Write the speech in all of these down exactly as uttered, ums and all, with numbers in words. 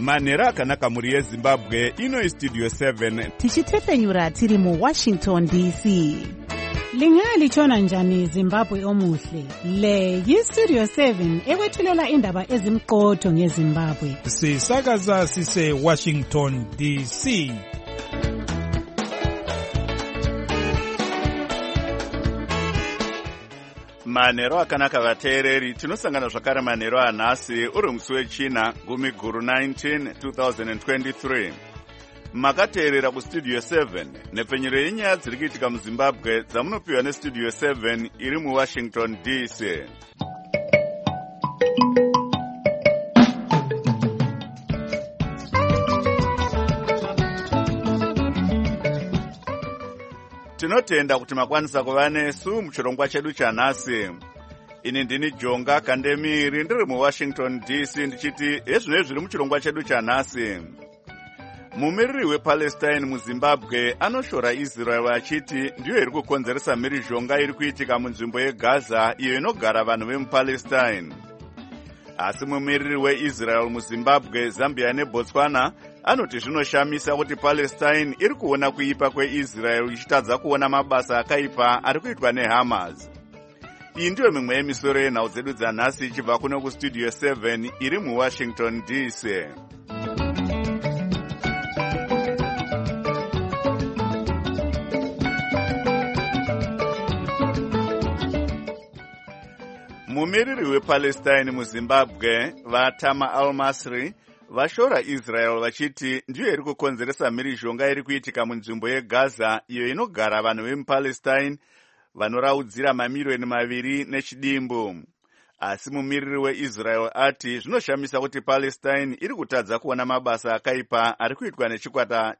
manhero akanaka muri yezimbabwe. Ino istudio seven tichitepenyura tiri mu Washington D C. Lingali chona njani Zimbabwe omuhle. Le yistudio seven ekwethulela indaba ezimqotho ngeZimbabwe. Sisakaza sise Washington D C. manhero akanaka vateereri. Tinosangana zvakare manhero anhasi uri musi wechina gumi guru nineteen twenty twenty-three. Makateerera kustudio seven nepfenyuro yenyaya dziri kuitika muZimbabwe dzamunopiwa nestudio seven iri muWashington D C. Tinotenda kuti makwanisa kuva nesu muchirongwa chedu chanhasi. Ini ndini Jonga Kandemiri ndiri muWashington D C ndichiti hezvino zviri muchirongwa chedu chanhasi. Mumiriri wePalestine muZimbabwe anoshora Israel achiti ndiyo iri kukonzeresa mhirizhonga iri kuitika munzvimbo yeGaza iyo inogara vanhu vemuPalestine. Asi mumiriri weIsrael muZimbabwe, Zambia neBotswana anoti zvinoshamisa kuti Palestine iri kuona kuipa kweIsrael ichitadza kuona mabasa akaipa ari kuitwa neHamas. Iyi ndiyo mimwe yemisoro yenhau dzedu dzanhasi ichibva kuno kustudio seven iri muWashington D C. Mumiriri wePalestine muZimbabwe, Vatama Al-Masri, vashora Israel vachiti ndiyo iri kukonzeresa mhirizhonga iri kuitika munzvimbo yeGaza iyo inogara vanhu vemuPalestine vanoraudzira mamiliyoni maviri nechidimbu. Asi mumiriri weIsrael ati zvinoshamisa kuti Palestine iri kutadza kuona mabasa akaipa ari kuitwa nechikwata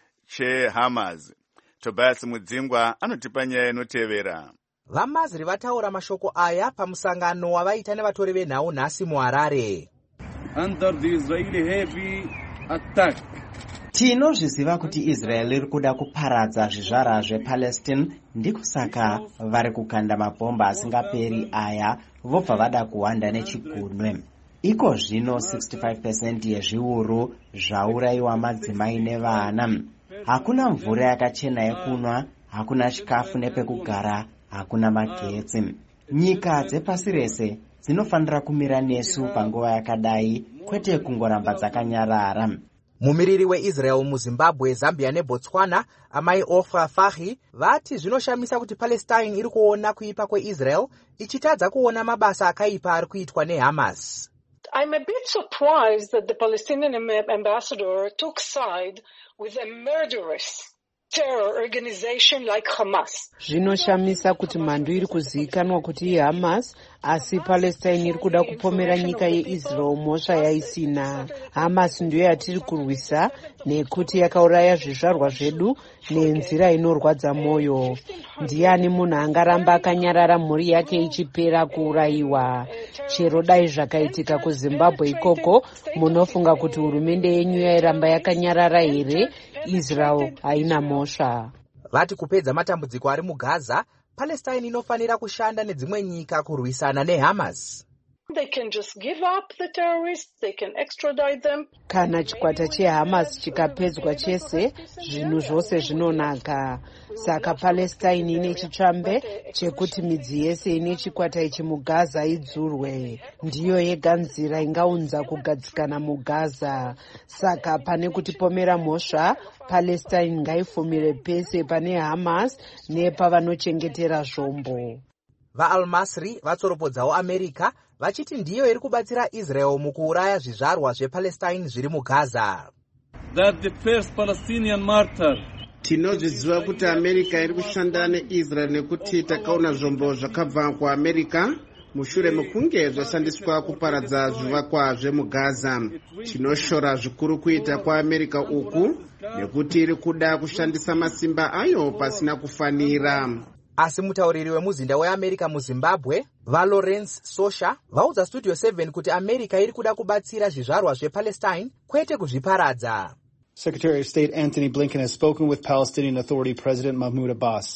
cheHamas. Tobias Mudzingwa anotipa nyaya inotevera. VaMazri vataura mashoko aya pamusangano wavaita nevatori venhau nhasi muHarare. Under the Israeli heavy attack. Tinozviziva kuti Israel iri kuda kuparadza zvizvarwa zvePalestine, ndikusaka vari kukanda mabhomba asingaperi aya vobva vada kuwanda nechigunwe. Iko zvino sixty-five percent yezviuru zvaurayiwa madzimai nevana. Hakuna mvura yakachena yekunwa, hakuna chikafu nepekugara, hakuna magetsi. Nyika dzepasi rese dzinofanira kumira nesu panguva yakadai, kwete kungoramba dzakanyarara. Mumiriri weIsrael muZimbabwe, Zambia neBotswana, Amai Ofra Fahi, vati zvinoshamisa kuti Palestine iri kuona kuipa kweIsrael ichitadza kuona mabasa akaipa ari kuitwa neHamas. I'm a bit surprised that the Palestinian ambassador took side with a murderous terror organization like Hamas. Zvinoshamisa kuti mhando iri kuzivikanwa kuti iHamas, asi Palestine iri kuda kupomera nyika yeIsrael mhosva yaisina. Hamas ndiyo yatiri kurwisa nekuti yakauraya zvizvarwa zvedu nenzira inorwadza moyo. Ndiani munhu angaramba akanyarara mhuri yake ichipera kuurayiwa? Chero dai zvakaitika kuZimbabwe ikoko, munofunga kuti hurumende yenyu yairamba yakanyarara here? Israel haina mhosva. Vati kupedza matambudziko ari muGaza, Palestine inofanira kushanda nedzimwe nyika kurwisana neHamas. They can just give up the terrorists, they can extradite them. Kana chikwata cheHamas chikapedzwa chese, zvinhu zvose zvinonaka. Saka Palestine ine chitsvambe chekuti midzi yese ine chikwata ichi muGaza idzurwe. Ndiyo yega nzira ingaunza kugadzikana muGaza. Saka pane kutipomera mhosva, Palestine ngaifumire pese pane Hamas nepavanochengetera zvombo. VaAl-Masri vatsoropodzawo America vachiti ndiyo iri kubatsira Israel mukuuraya zvizvarwa zvePalestine zviri muGaza. That the first Palestinian martyr. Tinozviziva kuti America iri kushandana neIsrael nekuti takaona zvombo zvakabva kuAmerica mushure mekunge zvashandiswa kuparadza zvivakwa zvemuGaza. Tinoshora zvikuru kuita kwaAmerica uku nekuti iri kuda kushandisa masimba ayo pasina kufanira. Asi mutauriri wemuzinda weAmerica muZimbabwe, vaLawrence Sosha, vaudza Studio seven kuti America iri kuda kubatsira zvizvarwa zvePalestine kwete kuzviparadza. Secretary of State Anthony Blinken has spoken with Palestinian Authority President Mahmoud Abbas.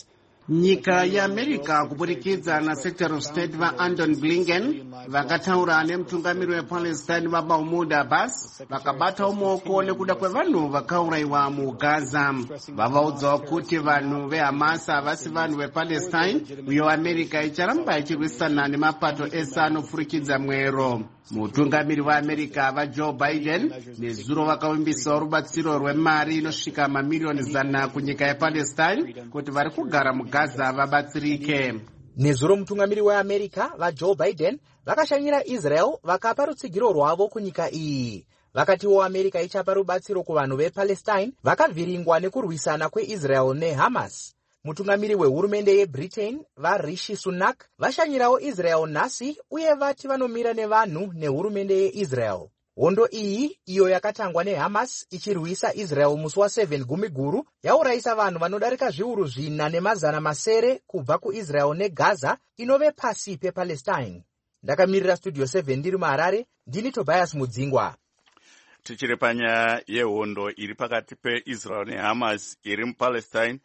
nyika yeamerica kuburikidza nasecretary of state vaandon blinken vakataura nemutungamiri wepalestine vamahmud abbas vakabatawo muoko nekuda kwevanhu vakaurayiwa mugaza. vavaudzawo kuti vanhu vehamas havasi vanhu vepalestine uyo america icharamba ichirwisana nemapato ese anopfurikidza mwero. mutungamiri weamerica vajoe biden nezuro vakavimbisawo rubatsiro rwemari inosvika mamiliyoni zana kunyika yepalestine kuti vari kugara mugaza vabatsirike. nezuro mutungamiri weamerica vajoe biden vakashanyira israel vakapa rutsigiro rwavo kunyika iyi. vakatiwo america ichapa rubatsiro kuvanhu vepalestine vakavhiringwa nekurwisana kweisrael nehamas. mutungamiri wehurumende yebritain varishi sunak vashanyirawo israel nhasi uye vati vanomira nevanhu nehurumende yeisrael. hondo iyi iyo yakatangwa nehamas ichirwisa israel musi wa7 gumiguru yaurayisa vanhu vanodarika zviuru zvina nemazana masere kubva kuisrael negaza inove pasi pepalestine. ndakamirira studio seven ndiri muharare, ndini tobias mudzingwa. tichiri panyaya yehondo iri pakati peisrael nehamas iri mupalestine,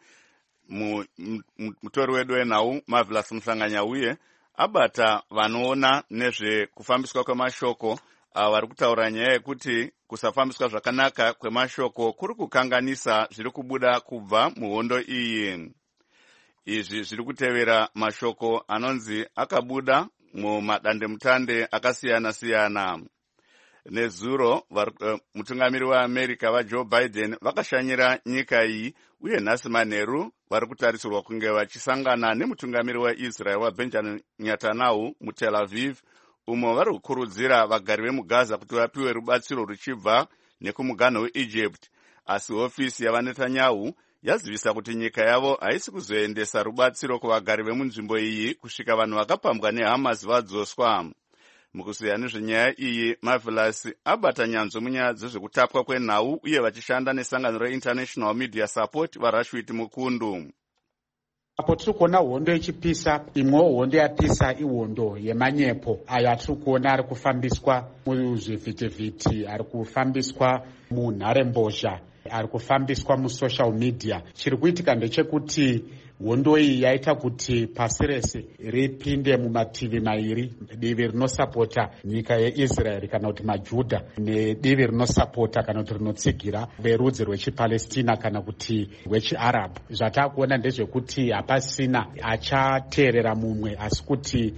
mutori wedu wenhau marvelous muhlanganya uye abata vanoona nezvekufambiswa kwemashoko vari kutaura nyaya yekuti kusafambiswa zvakanaka kwemashoko kuri kukanganisa zviri kubuda kubva muhondo iyi. izvi zviri kutevera mashoko anonzi akabuda mumadandemutande akasiyana siyana. nezuro uh, mutungamiri weamerica vajoe biden vakashanyira nyika iyi uye nhasi manheru vari kutarisirwa kunge vachisangana nemutungamiri weisrael wabenjamin netanyahu mutel aviv, umo vari kukurudzira vagari vemugaza kuti vapiwe rubatsiro ruchibva nekumuganho weegypt. asi hofisi yavanetanyahu yazivisa kuti nyika yavo haisi kuzoendesa rubatsiro kuvagari vemunzvimbo iyi kusvika vanhu vakapambwa nehamas vadzoswa. mukusiya nezvenyaya iyi, marvelous abata nyanzvo munyaya dzezvekutapwa kwenhau uye vachishanda nesangano reinternational media support varashwiti mukundu. apo tiri kuona hondo ichipisa, imwewo hondo yapisa ihondo yemanyepo ayo atiri kuona ari kufambiswa muzvivhitivhiti, ari kufambiswa munharembozha, ari kufambiswa musocial media. chiri kuitika ndechekuti hondo iyi yaita kuti pasi rese ripinde mumativi mairi, divi rinosapota nyika yeisraeri kana kuti majudha nedivi rinosapota kana kuti rinotsigira verudzi rwechipalestina kana kuti rwechiarabhu. zvatakuona ndezvekuti hapasina achateerera mumwe, asi kuti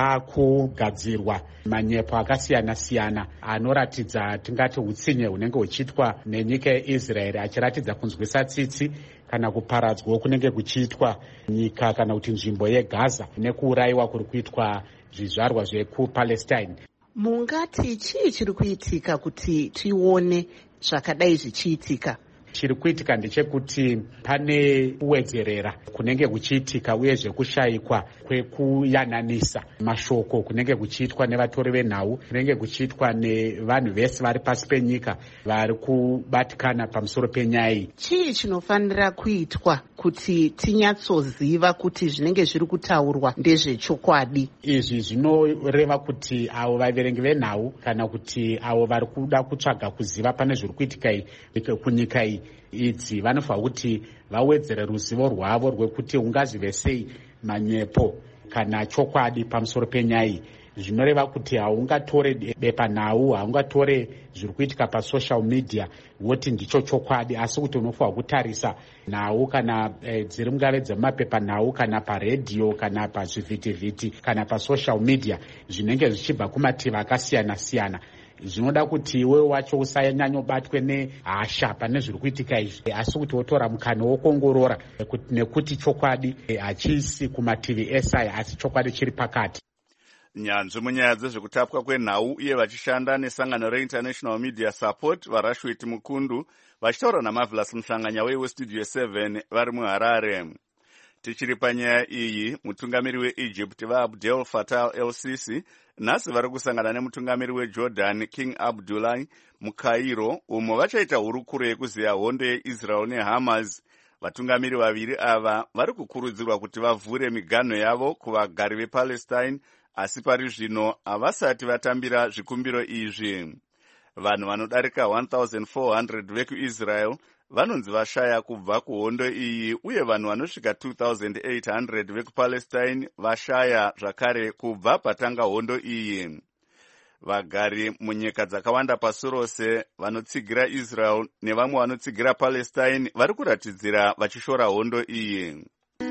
pakugadzirwa manyepo akasiyana siyana anoratidza tingati utsinye hunenge huchiitwa nenyika yeisraeri, achiratidza kunzwisa tsitsi kana kuparadzwa kunenge kuchiitwa nyika kana kuti nzvimbo yegaza nekuurayiwa kuri kuitwa zvizvarwa zvekupalestine. mungati chii chiri kuitika kuti tione zvakadai zvichiitika? chiri kuitika ndechekuti pane kuwedzerera kunenge kuchiitika uye zvekushayikwa kwekuyananisa mashoko kunenge kuchiitwa nevatori venhau, kunenge kuchiitwa nevanhu vese vari pasi penyika vari kubatikana pamusoro penyaya iyi. chii chinofanira kuitwa kuti tinyatsoziva kuti zvinenge zviri kutaurwa ndezvechokwadi? izvi zvinoreva kuti avo vaverengi venhau kana kuti avo vari kuda kutsvaga kuziva pane zviri kuitika kunyika iyi idzi vanofanira kuti vawedzere ruzivo rwavo rwekuti ungazive sei manyepo kana chokwadi pamusoro penyaya iyi. zvinoreva kuti haungatore bepanhau, haungatore zviri kuitika pasocial media woti ndicho chokwadi, asi kuti unofanira kutarisa nhau kana e, dziri mungave dzemapepanhau kana paredhiyo kana pazvivhitivhiti kana pasocial media zvinenge zvichibva kumativi akasiyana siyana. zvinoda kuti iwe wacho usanyanyobatwe nehasha pane zviri kuitika izvi, asi kuti wotora mukana wokuongorora nekuti chokwadi hachisi kumativi esaya asi chokwadi chiri pakati. nyanzvi munyaya dzezvekutapwa kwenhau uye vachishanda nesangano reinternational media support varashwiti mukundu vachitaura namarvelous muhlanganya westudio seven vari muharare. tichiri panyaya iyi, mutungamiri weegypt vaabdel fattah el sisi nhasi vari kusangana nemutungamiri wejordan king abdullah mukairo, umo vachaita hurukuro yekuziya hondo yeisrael nehamas. vatungamiri vaviri ava vari kukurudzirwa kuti vavhure miganho yavo kuvagari vepalestine, asi pari zvino havasati vatambira zvikumbiro izvi. vanhu vanodarika one thousand four hundred vekuisrael vanonzi vashaya kubva kuhondo iyi, uye vanhu vanosvika two thousand eight hundred vekupalestine vashaya zvakare kubva patanga hondo iyi. Vagari munyika dzakawanda pasi rose vanotsigira Israel nevamwe vanotsigira Palestine vari kuratidzira vachishora hondo iyi.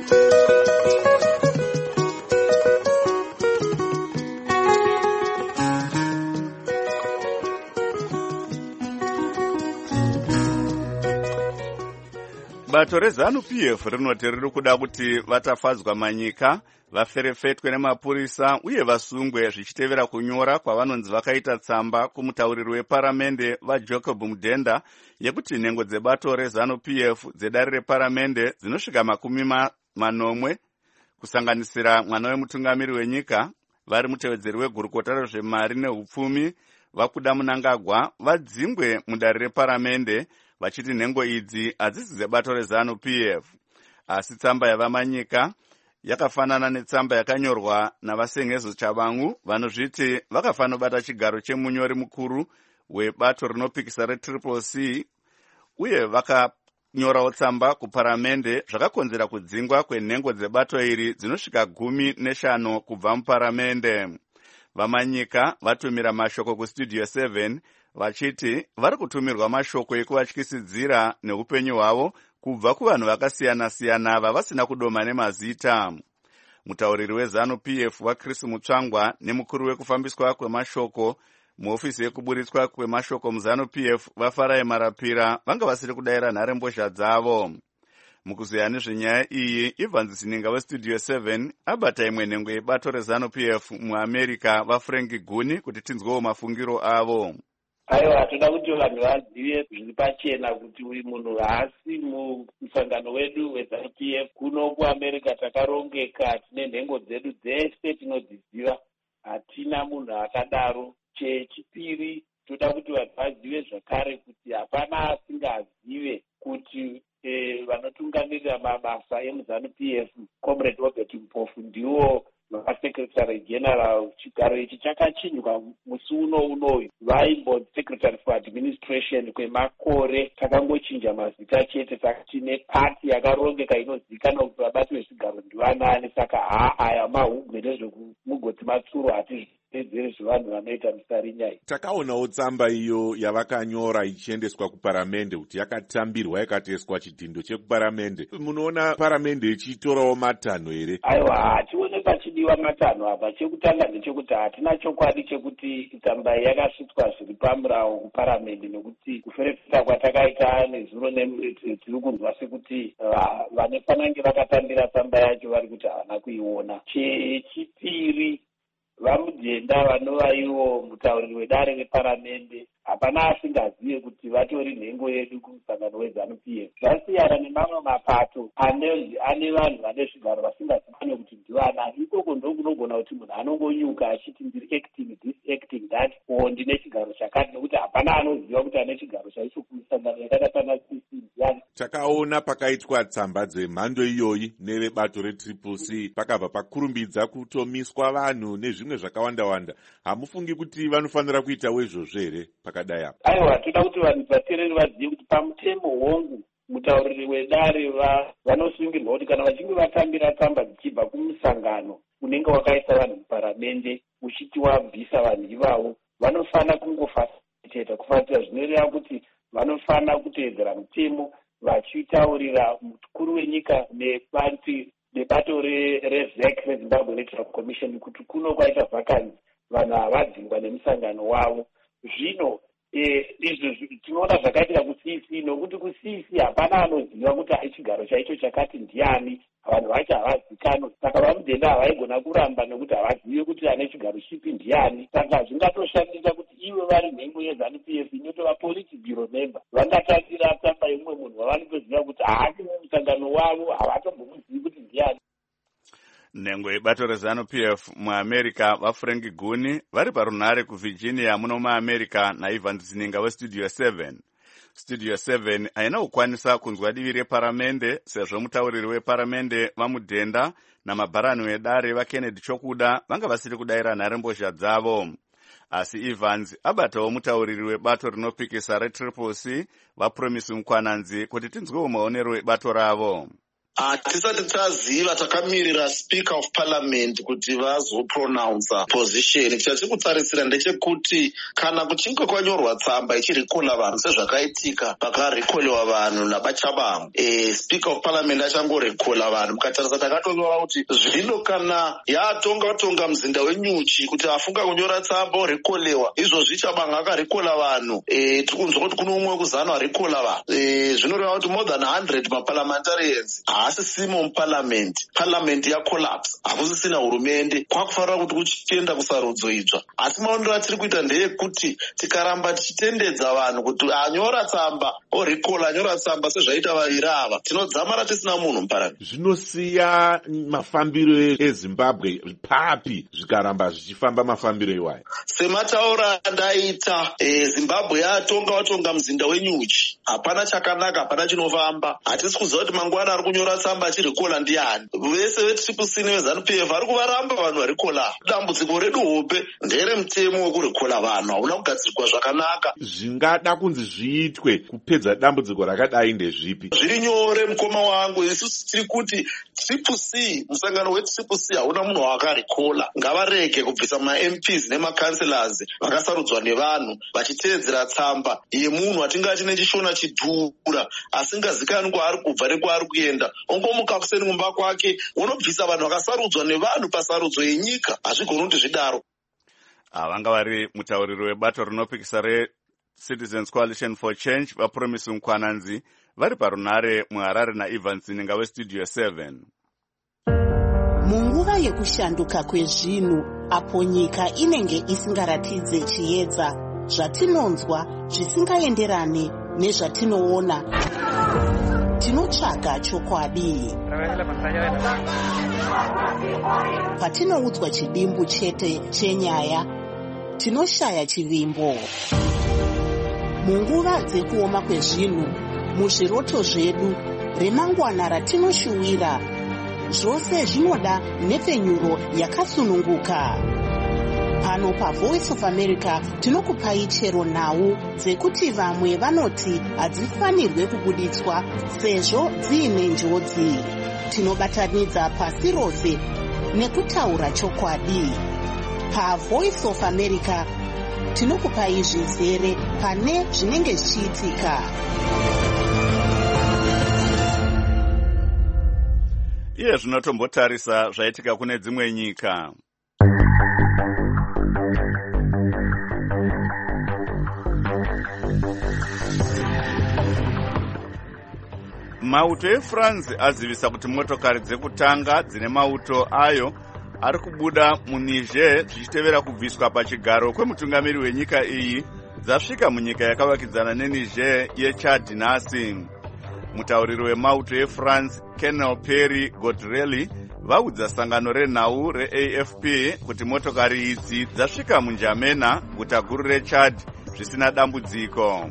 Bato rezanu P F rinoti riri kuda kuti vatafadzwa manyika vaferefetwe nemapurisa uye vasungwe zvichitevera kunyora kwavanonzi vakaita tsamba kumutauriri weparamende vaJacob Mudenda yekuti nhengo dzebato rezanu P F dzedare reparamende dzinosvika makumi manomwe kusanganisira mwana wemutungamiri wenyika, vari mutevedzeri wegurukota rezvemari neupfumi vakuda Munangagwa vadzingwe mudare reparamende, vachiti nhengo idzi hadzisi dzebato rezanu P F. Asi tsamba yavamanyika yakafanana netsamba yakanyorwa navasengezo Chabangu vanozviti vakafanira bata chigaro chemunyori mukuru webato rinopikisa retriple C, uye vakanyorawo tsamba kuparamende zvakakonzera kudzingwa kwenhengo dzebato iri dzinosvika gumi neshanu kubva muparamende. Vamanyika vatumira mashoko kustudio seven vachiti vari kutumirwa mashoko ekuvatyisidzira neupenyu hwavo kubva kuvanhu vakasiyana-siyana vavasina kudoma nemazita. Mutauriri wezanu P F waChris Mutsvangwa nemukuru wekufambiswa kwemashoko muofisi yekuburitswa kwemashoko muzanu P F vaFarai Marapira vanga vasiri kudayira nharembozha dzavo. Mukuzeya nezvenyaya iyi, Ivan Zininga westudio seven abata imwe nhengo yebato rezanu P F muAmerica vaFrank Guni kuti tinzwewo mafungiro avo. Aiwa, toda kuti vanhu vazive zviri pachena kuti uyu munhu haasi musangano wedu wezanu P F. Kuno kuAmerica takarongeka, tine nhengo dzedu dzese tinodziziva, hatina munhu akadaro. Chechipiri, toda kuti vanhu vazive zvakare kuti hapana asingazive kuti eh, vanotungamirira mabasa emuzanu P F, Comrade Robert Mpofu, ndiwo vasekretary general. Chigaro ichi chakachinjwa musi uno unoyu, vaimbo secretary for administration kwemakore, takangochinja mazita chete. Saka tine pati yakarongeka inozivikanwa kuti vabati vezvigaro ndivanani. Saka haa, aya mahugwe nezvekumugoti matsuro hatizvipedzere zvevanhu vanoita musarinyai. Takaonawo tsamba iyo yavakanyora ichiendeswa kuparamende kuti yakatambirwa ikatoiswa chidhindo chekuparamende. Munoona paramende ichitorawo matanho here? Aiwa, hatione pachidiwa matanho apa. Chekutanga ndechekuti hatina chokwadi chekuti tsamba iyi yakasvitswa zviri pamurawo kuparamende, nekuti kuferefeta kwatakaita nezuro tiri kunzwa sekuti vanofanange vakatambira tsamba yacho vari kuti havana kuiona. Chechipiri, vaMudenda vanova ivo mutauriri wedare reparamende, hapana asingazive kuti vatori nhengo yedu kumusangano wezanu P F. Zvasiyana nemamwe mapato ane vanhu vane zvigaro vasingazive kuti ndivana. Ikoko ndokunogona kuti munhu anongonyuka achiti ndiri acting this acting that, o ndine chigaro chakati, nekuti hapana anoziva kuti ane chigaro chaicho kumusangano yakada pana C C ndiyani. Takaona pakaitwa tsamba dzemhando iyoyi nevebato retriple C, pakabva pakurumbidza kutomiswa vanhu nezvimwe zvakawanda-wanda. Hamufungi kuti vanofanira kuitawo izvozvo here pakadai apa? Aiwa, toda kuti vanhu vateereri vazive kuti pamutemo hongu mutauriri wedare vanosungirwa kuti kana vachinge vatambira tsamba dzichibva kumusangano unenge wakaisa vanhu muparamende uchiti wabvisa vanhu ivavo, vanofana kungofasiliteta. Kufasiliteta zvinoreva kuti vanofana kuteedzera mutemo vachitaurira mukuru wenyika nebato rezec reZimbabwe Electoral Commission kuti kuno kwaita vhakanzi vanhu havadzingwa nemusangano wavo. Zvino izvo tinoona zvakaitira ku-C C, nokuti ku-C C hapana anoziva kuti chigaro chaicho chakati ndiani, vanhu vacho havazikanwa. Saka vaMudenda havaigona kuramba nekuti havazive kuti ane chigaro chipi ndiani. Saka zvingatoshandisa kuti ivo vari nhengo yezanu P F inotova politi bureau member, vangatambira tsamba yemumwe munhu wavanotoziva kuti haasi mumusangano wavo, havatombomuzivi kuti ndiani. Nhengo yebato rezanu P F muAmerica vaFrank Guni vari parunhare kuVirginia muno muAmerica naIvan Zininga westudio seven. Studio seven haina kukwanisa kunzwa divi reparamende sezvo mutauriri weparamende vaMudenda namabharani wedare vaKennedy Chokuda vanga vasiri kudayira nharembozha dzavo. asi Evans abatawo mutauriri webato rinopikisa retriple C vaPromise Mukwananzi kuti tinzwewo maonero ebato ravo. hatisati taziva takamirira speaker of parliament kuti vazopronounsa position. chatiri kutarisira ndechekuti kana kuchinge kwanyorwa tsamba ichirikola vanhu sezvakaitika pakarikolewa vanhu nabachabangu, e, speaker of parliament achangorikola vanhu. mukatarisa takatonyora kuti zvino kana yatonga tonga muzinda wenyuchi kuti afunga kunyora tsamba orikolewa, izvozvi chabangu akarikola vanhu. e, tiri kunzwa kuti kuno umwe wekuzano arikola vanhu. e, zvinoreva kuti more than one hundred maparliamentarians asisimo muparliament. parliament yacollapse, hakusisina hurumende, kwakufanira kuti kuchienda kusarudzo idzva. asi maonero atiri kuita ndeyekuti tikaramba tichitendedza vanhu kuti anyora tsamba orikola, anyora tsamba sezvaita vaviri ava, tinodzamara tisina munhu muparliament. zvinosiya mafambiro ezimbabwe papi zvikaramba zvichifamba mafambiro iwayo. semataura andaita, e, zimbabwe yatonga watonga muzinda wenyuchi, hapana chakanaka, hapana chinofamba. hatisi kuziva kuti mangwana ari kunyora tsamba achirikola ndiani. vese vetriple C nevezanu P F vari kuvaramba vanhu varikola. dambudziko redu hope ndere mutemo wekurikola vanhu, hauna kugadzirwa zvakanaka. zvingada kunzi zviitwe kupedza dambudziko rakadai ndezvipi? zviri nyore mukoma wangu, isusu tiri kuti triple C, musangano wetriple C hauna munhu wakarikola. ngavarege kubvisa ma-M Ps nema-councillors vakasarudzwa nevanhu vachiteedzera tsamba yemunhu atingati nechishona chidhura asingazikani kwaari kubva nekwaari kuenda. ongomuka kuseni mumba kwake unobvisa vanhu vakasarudzwa nevanhu pasarudzo yenyika. hazvigoni kuti zvidaro. vanga vari mutauriri webato rinopikisa reCitizens Coalition for Change vaPromise Mukwananzi vari parunare muHarare naEvans Ninga westudio seven. munguva yekushanduka kwezvinhu apo nyika inenge isingaratidze chiedza, zvatinonzwa zvisingaenderane nezvatinoona, tinotsvaga chokwadi. patinoudzwa chidimbu chete chenyaya, tinoshaya chivimbo. munguva dzekuoma kwezvinhu, muzviroto zvedu, remangwana ratinoshuwira, zvose zvinoda nhepfenyuro yakasununguka. pano paVoice of America tinokupai chero nhau dzekuti vamwe vanoti hadzifanirwe kubuditswa sezvo dziine njodzi. tinobatanidza pasi rose nekutaura chokwadi. paVoice of America tinokupai zvizere pane zvinenge zvichiitika. iye zvinotombotarisa zvaitika kune dzimwe nyika. mauto eFrance azivisa kuti motokari dzekutanga dzine mauto ayo ari kubuda muNiger zvichitevera kubviswa pachigaro kwemutungamiri wenyika iyi dzasvika munyika yakavakidzana neNiger yeChad nhasi. mutauriri wemauto eFrance Colonel Perry Godrelli vaudza sangano renhau reA F P kuti motokari idzi dzasvika muNjamena, guta guru reChad, zvisina dambudziko.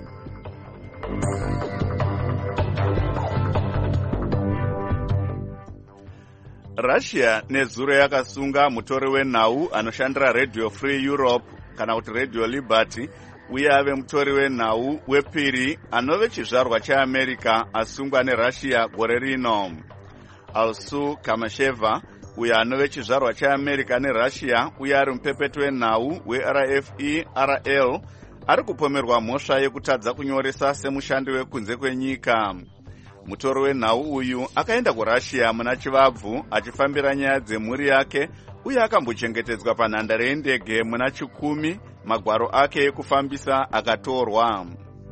Russia nezuro yakasunga mutori wenhau anoshandira Radio Free Europe kana kuti Radio Liberty, uye ave mutori wenhau wepiri anove chizvarwa cheAmerica asungwa neRussia gore rino. Alsu Kamasheva, uye anove chizvarwa cheAmerica neRussia uye ari mupepeto wenhau weR F E R L, ari kupomerwa mhosva yekutadza kunyoresa semushandi wekunze kwenyika. mutori wenhau uyu akaenda kuRussia muna chivabvu achifambira nyaya dzemhuri yake uye akambochengetedzwa panhandare yendege muna chikumi magwaro ake ekufambisa akatorwa.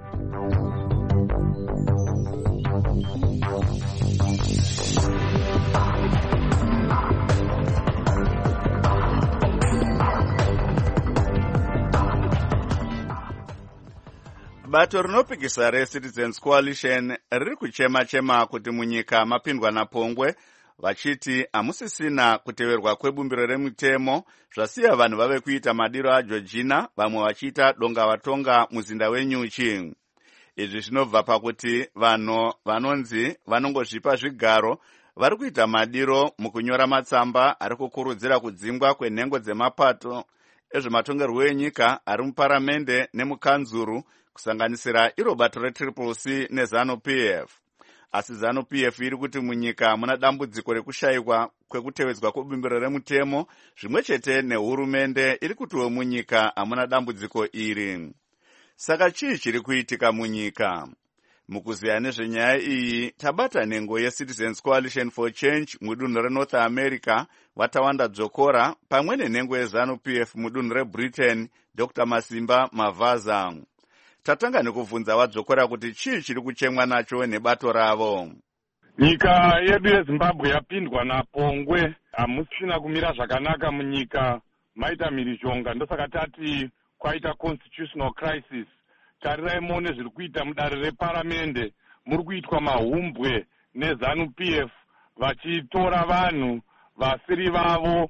bato rinopikisa reCitizens Coalition riri kuchema-chema kuti munyika mapindwa napongwe, vachiti hamusisina kuteverwa kwebumbiro remutemo zvasiya vanhu vave kuita madiro aGeorgina, vamwe vachiita donga vatonga muzinda wenyuchi. izvi zvinobva pakuti vanhu vanonzi vanongozvipa zvigaro vari kuita madiro mukunyora matsamba ari kukurudzira kudzingwa kwenhengo dzemapato ezvematongerwo enyika ari muparamende nemukanzuru kusanganisira iro bato retriple c nezanu-p f. Asi zanu-p f iri kuti munyika muna dambudziko rekushayikwa kwekutevedzwa kwebumbiro remutemo, zvimwe chete nehurumende iri kutiwo munyika hamuna dambudziko iri. Saka chii chiri kuitika munyika? Mukuziya nezvenyaya iyi tabata nhengo yeCitizens Coalition for Change mudunhu reNorth America Watawanda Dzokora pamwe nenhengo yezanu-p f mudunhu reBritain Doctor Masimba Mavaza. Tatanga nekubvunza Wadzokora kuti chii chiri kuchemwa nacho nebato ravo. Nyika yedu yeZimbabwe yapindwa napongwe, hamusina kumira zvakanaka munyika, maita mhirizhonga, ndosaka tati kwaita constitutional crisis. Tarirai muone zviri kuita mudare reparamende, muri kuitwa mahumbwe nezanu-p f vachitora vanhu vasiri vavo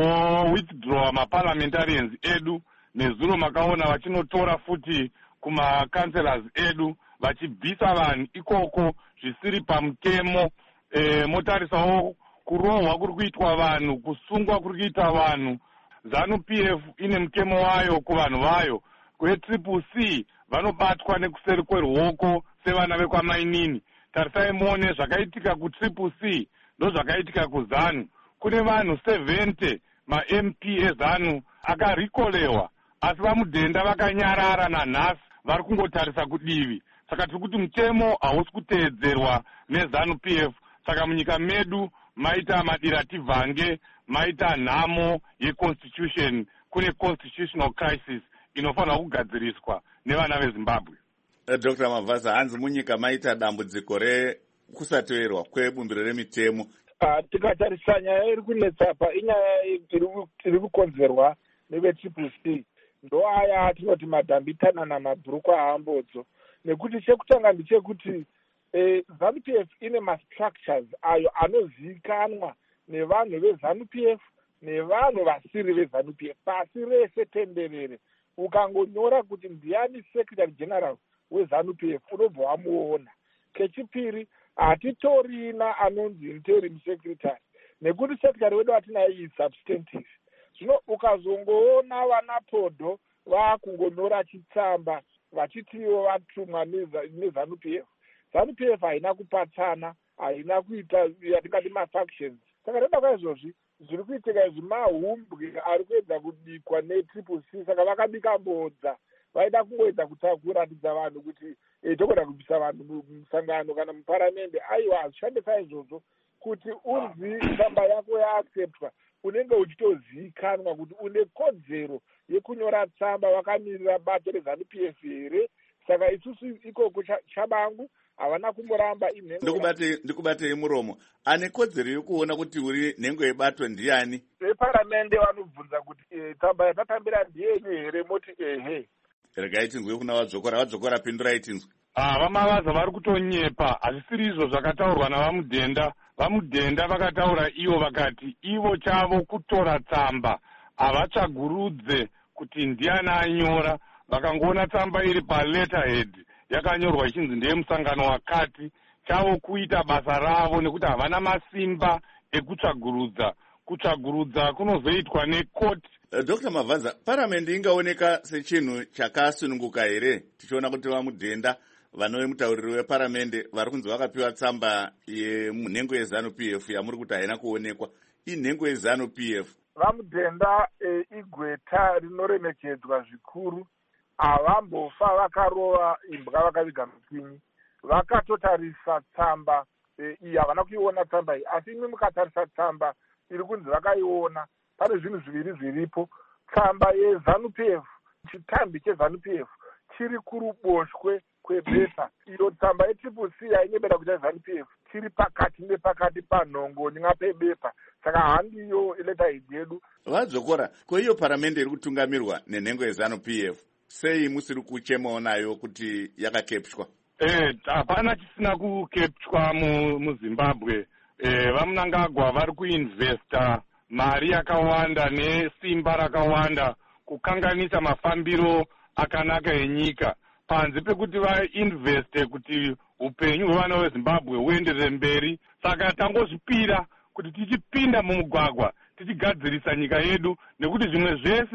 vo withdraw maparliamentarians edu, nezuro makaona vachinotora futi kuma councillors edu vachibvisa vanhu ikoko zvisiri pamutemo. E, motarisawo kurohwa kuri kuitwa vanhu, kusungwa kuri kuita vanhu. zanu-p f ine mutemo wayo kuvanhu vayo. kwetriple c vanobatwa nekuseri kweruoko sevana vekwamainini. Tarisai muone zvakaitika kutriple c ndozvakaitika kuzanu. Kune vanhu seventy ma-M P ezanu akarikolewa, asi vamudhenda vakanyarara nanhasi vari kungotarisa kudivi. Saka tiri kuti mutemo hausi kuteedzerwa nezanu-p f. Saka munyika medu maita madiratibvange, maita nhamo yeconstitution, kune constitutional crisis inofanira kugadziriswa nevana veZimbabwe. Uh, Doctor Mavaza, hanzi munyika maita dambudziko rekusatevedzwa kwebumbiro remitemo. Uh, tikatarisa nyaya iri kunetsa pa inyaya iri kukonzerwa nevetriple c. Ndo aya atinoti madhambitana namabhurukwa aambodzo. Nekuti chekutanga ndechekuti eh, zanu-p f ine mastructures ayo anozivikanwa nevanhu vezanu-p f nevanhu vasiri vezanu-p f pasi rese tenderere. Ukangonyora kuti ndiani secretary general wezanu-p f unobva wamuona. Kechipiri, hatitorina anonzi interim secretary, nekuti secretary wedu atinaye is substantive. Zvino ukazongoona vanaPodho vakungonyora chitsamba vachitiwo vatumwa nezanu-p f. zanu-p f haina kupatsana, haina kuita yatingati mafactions. Saka ndoda kwaizvozvi zviri kuitika izvi mahumbwe ari kuedza kubikwa netriple c. Saka vakabika mbodza, vaida kungoedza kuratidza vanhu kuti togoda kubvisa vanhu mumusangano kana muparamende. Aiwa, hazvishandisa izvozvo kuti unzi tsamba yako yaacceptwa, unenge uchitozivikanwa kuti une kodzero yekunyora tsamba wakamirira bato rezanu-p f here. Saka isusu ikoko chabangu havana kumboramba inhengo. Ndikubatei muromo, ane kodzero yekuona kuti uri nhengo yebato ndiani? Veparamende vanobvunza kuti e, tsamba yatatambira ndiyenyu here? Moti ehe. Regai tinzwe kuna Wadzokora. Wadzokora, pindurai tinzwe. Ah, vamavaza vari kutonyepa. Hazvisiri izvo zvakataurwa navamudhenda. Vamudhenda vakataura ivo vakati ivo chavo kutora tsamba havatsvagurudze kuti ndiani anyora. Vakangoona tsamba iri paletterhead yakanyorwa ichinzi ndeye musangano wakati, chavo kuita basa ravo nekuti havana masimba ekutsvagurudza. Kutsvagurudza kunozoitwa nekoti. Uh, Doctor Mavaza, paramende ingaoneka sechinhu chakasununguka here tichiona kuti vamudhenda vanove mutauriri weparamende vari kunzi vakapiwa tsamba yenhengo yezanu-p f yamuri kuti haina kuonekwa? Inhengo yezanu-p f vamudhenda e, igweta rinoremekedzwa zvikuru. Havambofa vakarova imbwa vakaviga mupinyi. Vakatotarisa tsamba e, iyi, havana kuiona tsamba iyi, asi imi mukatarisa tsamba iri kunzi vakaiona. Pane zvinhu zviviri zviripo. Tsamba yezanu-p f, chitambi chezanu-p f chiri kuruboshwe kwebepa. Iyo tsamba yetriple c yainyemera kuita zanu-p f chiri pakati nepakati panhongo ninga pebepa. Saka handiyo letterhead yedu. Vadzokora, ko iyo paramende iri kutungamirwa nenhengo yezanu-p f, sei musiri kuchemawo nayo kuti yakakepchwa? Eh, hapana chisina kukepchwa muZimbabwe. Eh, vamunangagwa vari kuinvesta mari yakawanda nesimba rakawanda kukanganisa mafambiro akanaka enyika, panze pekuti vainveste kuti upenyu hwevana veZimbabwe huenderere mberi. Saka tangozvipira kuti tichipinda mumugwagwa tichigadzirisa nyika yedu, nekuti zvimwe zvese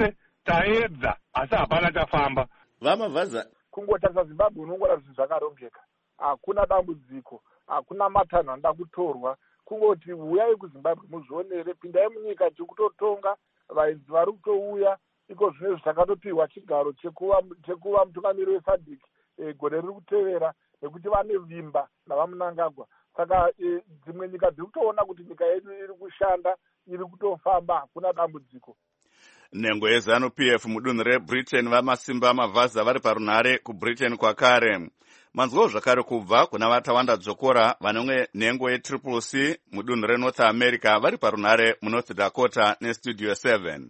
taedza asi hapana chafamba. Vamavhaza, kungotarisa Zimbabwe unongona zvinhu zvakarongeka, hakuna dambudziko, hakuna matanho anoda kutorwa, kungoti uyai kuZimbabwe muzvionere, pindai munyika tikutotonga, vaenzi vari kutouya, iko zvino zvakatopiwa chigaro chekuva mutungamiri wesadhiki e, gore riri kutevera, nekuti vane vimba navamunangagwa. Saka e, dzimwe nyika dziri kutoona kuti nyika yedu iri kushanda, iri kutofamba, hakuna dambudziko. Nhengo yeZanu P F mudunhu reBritain vamasimba mavhaza vari parunhare kuBritain kwakare. Manzwawo zvakare kubva kuna vatawanda dzokora vanomwe nhengo yeTriple C mudunhu reNorth America vari parunhare muNorth Dakota neStudio seven.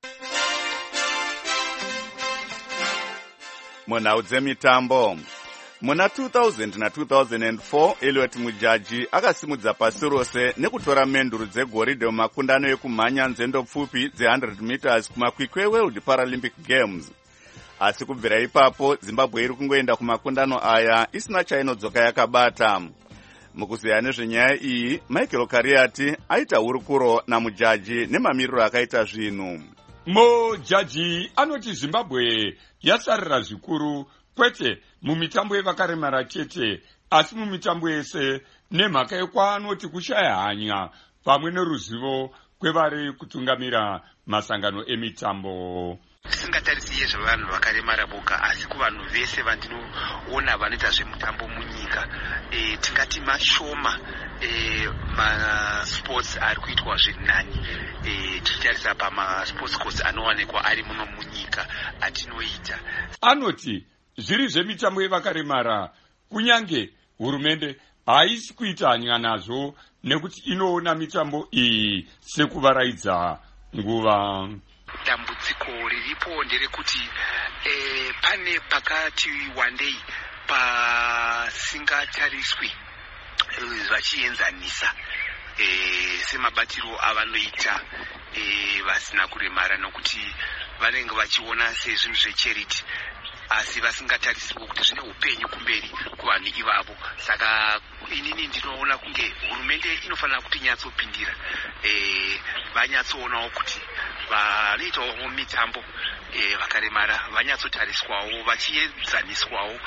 Munhau dzemitambo. Muna two thousand na two thousand four, Elliot Mujaji akasimudza pasi rose nekutora menduru dzegoridhe mumakundano ekumhanya nzendo pfupi dze one hundred meters kumakwikwi eWorld Paralympic Games. Asi kubvira ipapo Zimbabwe iri kungoenda kumakundano aya isina chainodzoka yakabata. Mukuziya nezvenyaya iyi, Michael Kariati aita hurukuro naMujaji nemamiriro akaita zvinhu. Mujaji anoti Zimbabwe yasarira zvikuru kwete mumitambo yevakaremara chete, asi mumitambo yese, nemhaka yekwaanoti kushaya hanya pamwe neruzivo kwevari kutungamira masangano emitambo. Tisingatarisi yezvevanhu vakaremara boka, asi kuvanhu vese vandinoona vanoita zvemutambo munyika, e, tingati mashoma e, masports ari kuitwa zvinani, e, tichitarisa pamasports course anowanikwa ari muno munyika atinoita. Anoti zviri zvemitambo yevakaremara, kunyange hurumende haisi kuita hanya nazvo nekuti inoona mitambo iyi sekuvaraidza nguva. Dambudziko riripo nderekuti e, pane pakati wandei pasingatariswi e, vachienzanisa e, semabatiro avanoita e, vasina kuremara, nokuti vanenge vachiona sezvinhu zvecharity asi vasingatarisiwo kuti zvine upenyu kumberi kuvanhu ivavo. Saka inini ndinoona kunge hurumende inofanira kuti nyatsopindira, e, vanyatsoonawo kuti vanoitawo mitambo e, vakaremara vanyatsotariswawo, vachiedzaniswawo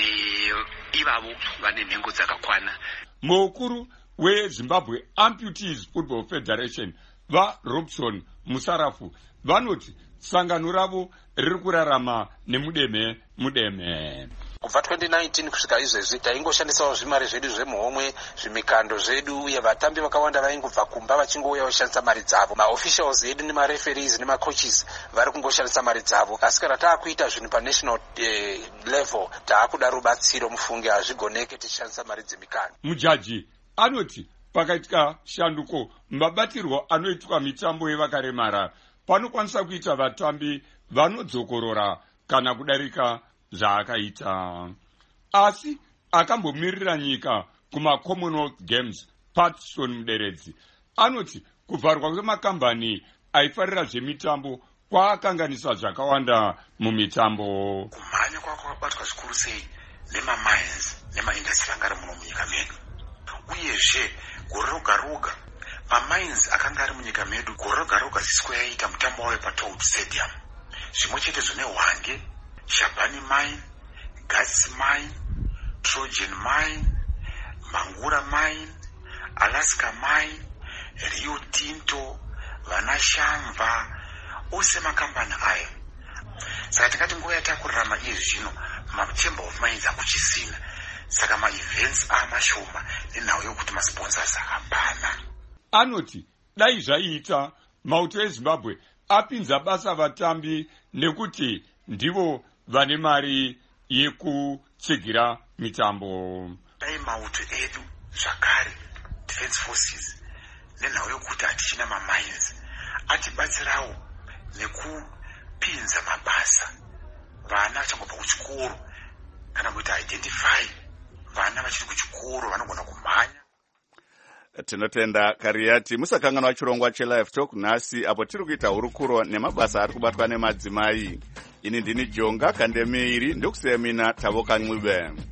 neivavo vane nhengo dzakakwana. Mukuru weZimbabwe Amputees Football Federation vaRobson Musarafu vanoti sangano ravo riri kurarama nemudeme mudeme. Kubva twenty nineteen kusvika izvezvi taingoshandisawo zvimari zvedu zvemuhomwe, zvimikando zvedu, uye vatambi vakawanda vaingobva kumba vachingouya kushandisa mari dzavo. Maofficials edu nemareferees nemacoaches vari kungoshandisa mari dzavo, asi kana taakuita zvinhu panational eh, level taakuda rubatsiro mufunge hazvigoneke tichishandisa mari dzemikando. Mujaji anoti pakaitika shanduko mabatirwo anoitwa mitambo yevakaremara, panokwanisa kuita vatambi vanodzokorora kana kudarika zvaakaita. Asi akambomirira nyika kumaCommonwealth Games, Patson Muderedzi anoti kuvharwa kwemakambani aifarira zvemitambo kwaakanganisa zvakawanda mumitambo. Kumhanya kwakabatwa zvikuru sei nemamines nemaindastri anga ari muno munyika medu, uyezve gore roga roga mamines akanga ari munyika medu gore roga roga sisiko yaita mutambo wayo paToad Stadium, zvimwe chetezo neHwange, Shabani Mine, Gats Mine, Trojan Mine, Mangura Mine, Alaska Mine, Rio Tinto, Vanashamva, ose makambani aya. Saka tikati nguva yatakurarama iye zvino machamber of mines akuchisina, saka maevents amashoma nenhau yokuti masponsors hapana. Anoti dai zvaiita mauto eZimbabwe apinza basa vatambi nekuti ndivo vane mari yekutsigira mitambo. Dai mauto edu zvakare defense forces nenhau yokuti hatichina mamines atibatsirawo nekupinza mabasa vana vachangobva kuchikoro, kana kuti identify vana vachiri kuchikoro vanogona kumhanya. Tinotenda Kariati. Musakanganwa chirongwa cheLive Talk nhasi apo tiri kuita hurukuro nemabasa ari kubatwa nemadzimai. Ini ndini Jonga Kandemeiri, ndokusemina Tavoka Ncube.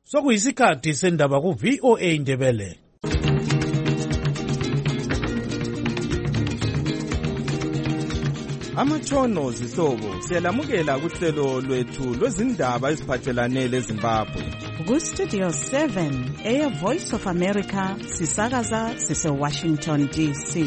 sokuyisikhathi sendaba ku-V O A Ndebele. Amatshono zihlobo siyalamukela kuhlelo lwethu lwezindaba eziphathelane leZimbabwe. Ku-Studio seven, Air Voice of America, sisakaza sise-Washington D C.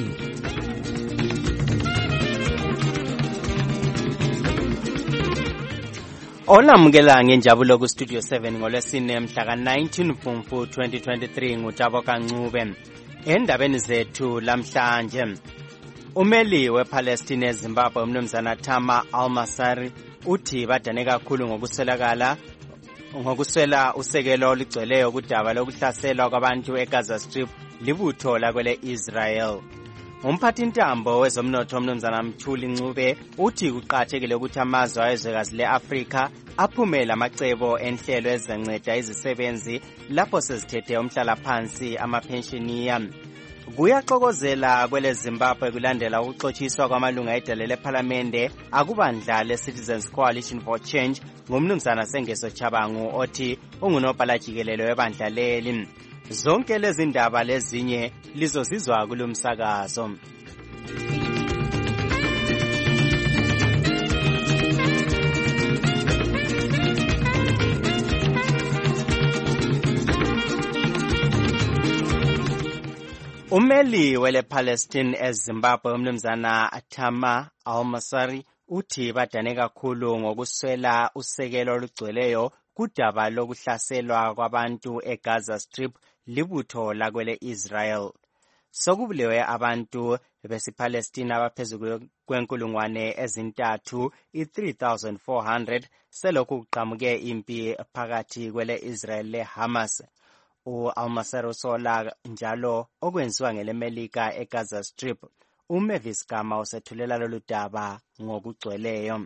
Olamukela ngenjabulo ku-Studio seven ngolwesine mhla ka-nineteen Mfumfu twenty twenty-three nguTabo Kancube. Endabeni zethu lamhlanje, umeli wePalestine eZimbabwe umnumzana Thama Almasari uthi badane kakhulu ngokuswelakala ngokuswela usekelo olugcweleyo kudaba lokuhlaselwa kwabantu eGaza Strip libutho lakwele Israel. Umphathintambo wezomnotho umnumzana Mthuli Ncube uthi kuqathekile ukuthi amazwe ezwekazi le-Afrika aphumela amacebo enhlelo ezinceda izisebenzi lapho sezithethe umhlalaphansi amapensioniya. Kuyaxokozela kwele Zimbabwe kulandela ukuxotshiswa kwamalunga edale lephalamende akubandla le-Citizens Coalition for Change ngumnumzana Sengeso Chabangu othi ungunobhala jikelele webandla leli. Zonke lezi ndaba lezinye lizozizwa kulumsakazo. Umeli wele Palestine eZimbabwe umnumzana Thama Almasari uthi badane kakhulu ngokuswela usekelo olugcweleyo kudaba lokuhlaselwa kwabantu eGaza Strip libutho lakwele Israel. Sokubulewe abantu besipalestina abaphezulu kwenkulungwane ezintathu i-three thousand four hundred selokhu kuqhamuke impi phakathi kwele Israel leHamas. U-Almasari usola njalo okwenziwa ngelemelika eGaza Strip. uMavis Gama usethulela lolu daba ngokugcweleyo.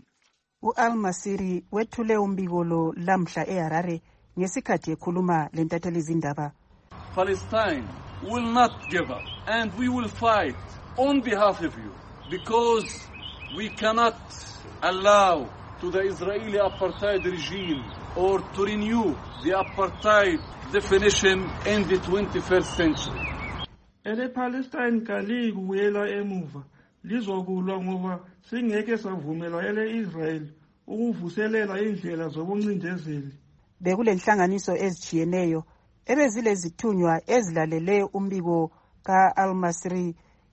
U-Almasiri wethule umbiko lo lamhla eHarare ngesikhathi ekhuluma lentatheli izindaba. Palestine will not give up and we will fight on behalf of you because we cannot allow to the Israeli apartheid regime or to renew the apartheid definition in the twenty-first century. Ele Palestine kali kuyela emuva lizokulwa ngoba singeke savumela ele Israel ukuvuselela indlela zobuncindezeli. Bekulenhlanganiso ezijiyeneyo ebezilezithunywa ezilalele umbiko ka-Almasri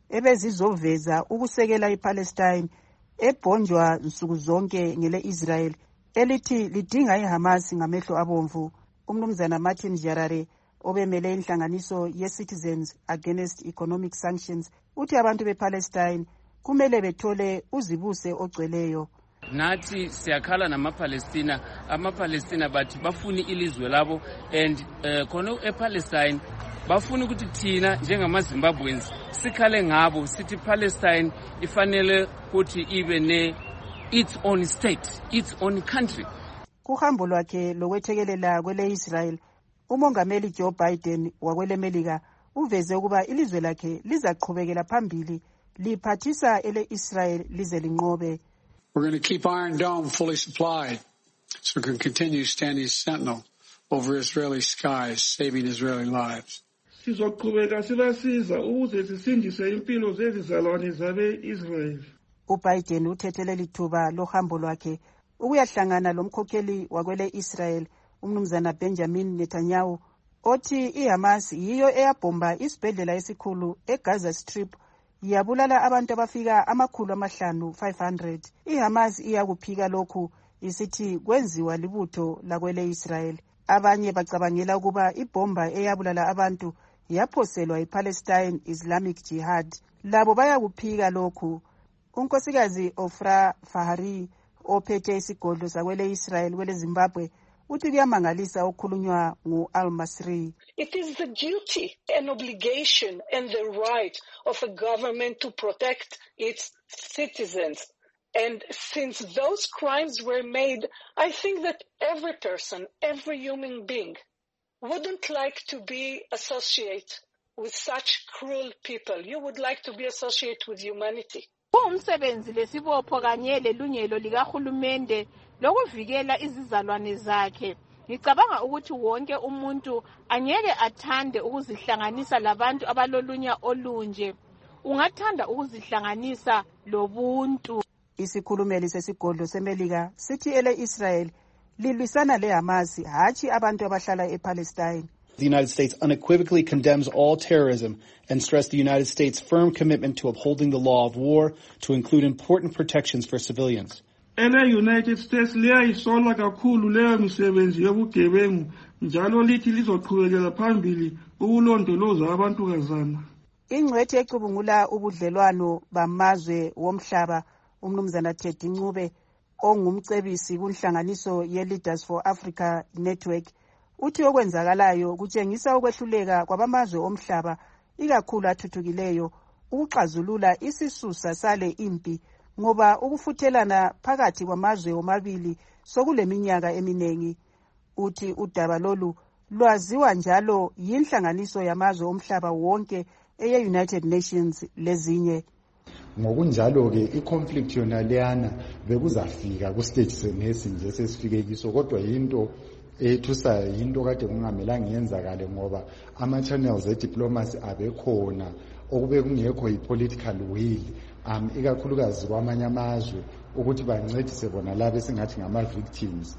ebezizoveza ukusekela iPalestine ebhonjwa nsuku zonke ngele Israel elithi lidinga iHamas ngamehlo abomvu. Umnumzana Martin Jarare obemele inhlanganiso ye-Citizens Against Economic Sanctions uthi abantu bePalestine kumele bethole uzibuse ogcweleyo. Nathi siyakhala namapalestina amapalestina bathi bafuni ilizwe labo and uh, khona ePalestine bafuna ukuthi thina njengamaZimbabweans sikhale ngabo sithi Palestine ifanele ukuthi ibe ne its own state, its own country. Kuhambo lwakhe lokwethekelela kwele Israel umongameli Joe Biden wakwele Melika uveze ukuba ilizwe lakhe lizaqhubekela phambili liphathisa ele Israel lize linqobe. We're going to keep Iron Dome fully supplied so we can continue standing sentinel over Israeli skies, saving Israeli lives. Sizoqhubeka sibasiza ukuze sisindise impilo zezizalwane zabe Israel. uBiden uthethele lithuba lohambo lwakhe ukuyahlangana lomkhokheli wakwele Israel umnumzana Benjamin Netanyahu othi iHamas yiyo eyabhomba isibhedlela esikhulu eGaza Strip yabulala abantu abafika amakhulu amahlanu five hundred. iHamas iyakuphika lokhu isithi kwenziwa libutho lakwele Israel. Abanye bacabangela ukuba ibhomba eyabulala abantu yaphoselwa iPalestine Islamic Jihad. Labo bayakuphika lokhu. Unkosikazi Ofra Fahari ophethe isigodlo sakwele Israel kwele Zimbabwe uthi kuyamangalisa okhulunywa ngu-Almasri. It is the duty and obligation and the right of a government to protect its citizens. And since those crimes were made, I think that every person, every human being wouldn't like to be associated with such cruel people. You would like to be associated with humanity. Umsebenzi lesibopho kanye lelungelo likahulumende lokuvikela izizalwane zakhe ngicabanga ukuthi wonke umuntu angeke athande ukuzihlanganisa labantu abalolunya olunje, ungathanda ukuzihlanganisa lobuntu. Isikhulumeli sesigodlo seMelika sithi ele-Israel lilwisana le-Hamas hatshi abantu abahlala ePalestine. The United States unequivocally condemns all terrorism and stressed the United States' firm commitment to upholding the law of war, to include important protections for civilians. Ele-United States liyayisola kakhulu leyo misebenzi yobugebengu njalo lithi lizoqhubekela phambili ukulondoloza abantukazana. Ingcwethi ecubungula ubudlelwano bamazwe womhlaba umnumzana Teddy Ncube ongumcebisi kunhlanganiso ye-Leaders for Africa Network uthi okwenzakalayo kutshengisa ukwehluleka kwabamazwe omhlaba ikakhulu athuthukileyo ukuxazulula isisusa sale impi, ngoba ukufuthelana phakathi kwamazwe omabili sokuleminyaka eminengi. Uthi udaba lolu lwaziwa njalo yinhlanganiso yamazwe omhlaba wonke eye-United Nations lezinye. Ngokunjalo-ke i-conflict yona leyana bekuzafika ku-stage senesi nje sesifike kiso, kodwa yinto ethusayo, yinto kade kungamelanga yenzakale ngoba ama-channels e-diplomacy abekhona okube kungekho i-political will um ikakhulukazi kwamanye amazwe ukuthi bancedise bona laba esingathi ngama-victims.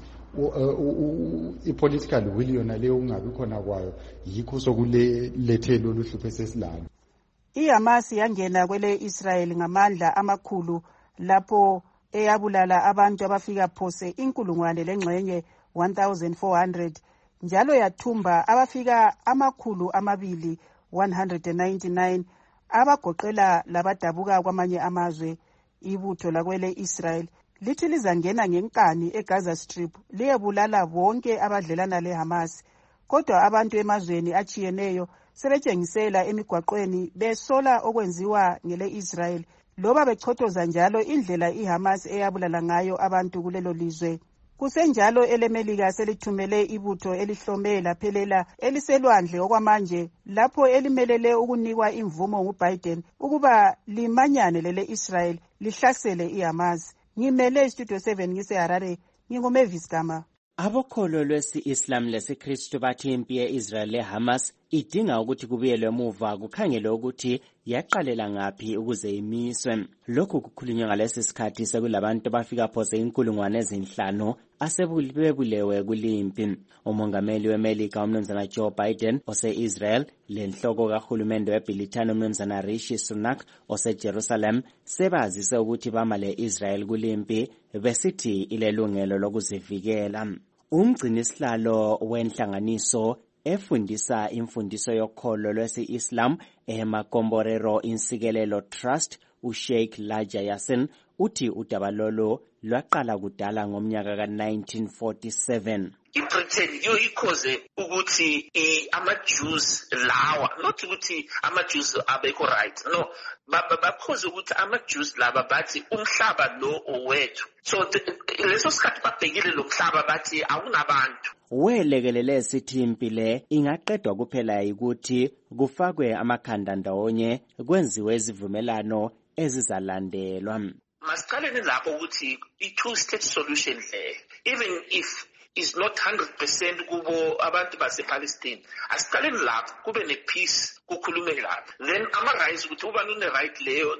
I-political will yona leyo kungabi khona kwayo yikho sokulethela oluhlupho esesilalo. I-Hamas yangena kwele Israel ngamandla amakhulu lapho eyabulala abantu abafika phose inkulungwane lengxenye one thousand four hundred njalo yathumba abafika amakhulu amabili one hundred ninety-nine abagoqela labadabuka kwamanye amazwe. Ibutho lakwele Israel lithi lizangena ngenkani eGaza Strip liyebulala bonke abadlelana leHamas, kodwa abantu emazweni achiyeneyo sebetshengisela emigwaqweni besola okwenziwa ngele Israel loba bechothoza njalo indlela iHamas eyabulala ngayo abantu kulelo lizwe. Kusenjalo eleMelika selithumele ibutho elihlome laphelela eliselwandle okwamanje lapho elimelele ukunikwa imvumo nguBiden ukuba limanyane lele Israel lihlasele iHamas. Ngimele Studio seven ngiseHarare, nginguMavis Gama. Abokholo lwesi-Islam lesi-Kristu bathi impi ye-Israel le-Hamas idinga ukuthi kubuyelwe emuva kukhangelwe ukuthi yaqalela ngaphi ukuze imiswe. Lokhu kukhulunywa ngalesi sikhathi sekulabantu abafika phose inkulungwane ezinhlanu asebebulewe kulimpi. Umongameli weMelika umnumzana Joe Biden ose-Israel lenhloko kahulumende weBrithani umnumzana Rishi Sunak ose-Jerusalem sebazise ukuthi bama le-Israel kulimpi besithi ilelungelo lokuzivikela. Umgcinisihlalo wenhlanganiso efundisa imfundiso yokholo lwesi-Islam eMakomborero Insikelelo Trust uSheikh Laja Yassin uthi udaba lolo lwaqala kudala ngomnyaka ka nineteen forty-seven. iBritain yiyo ikhoze ukuthi ama-Jews lawa, not ukuthi ama-Jews abekho right, no, bakhoze ukuthi ama-Jews laba bathi umhlaba lo owethu. So leso sikhathi babhekile lo mhlaba bathi awunabantu. Welekelele sithi impi le ingaqedwa kuphela ukuthi kufakwe amakhanda ndawonye kwenziwe izivumelano ezizalandelwa. Masiqaleni lapho ukuthi i-two-state solution le, even if is not one hundred percent kubo abantu base-Palestine, asiqaleni lapho kube ne-peace kukhulume lapho, then ama-rights ukuthi uba nune-right leyo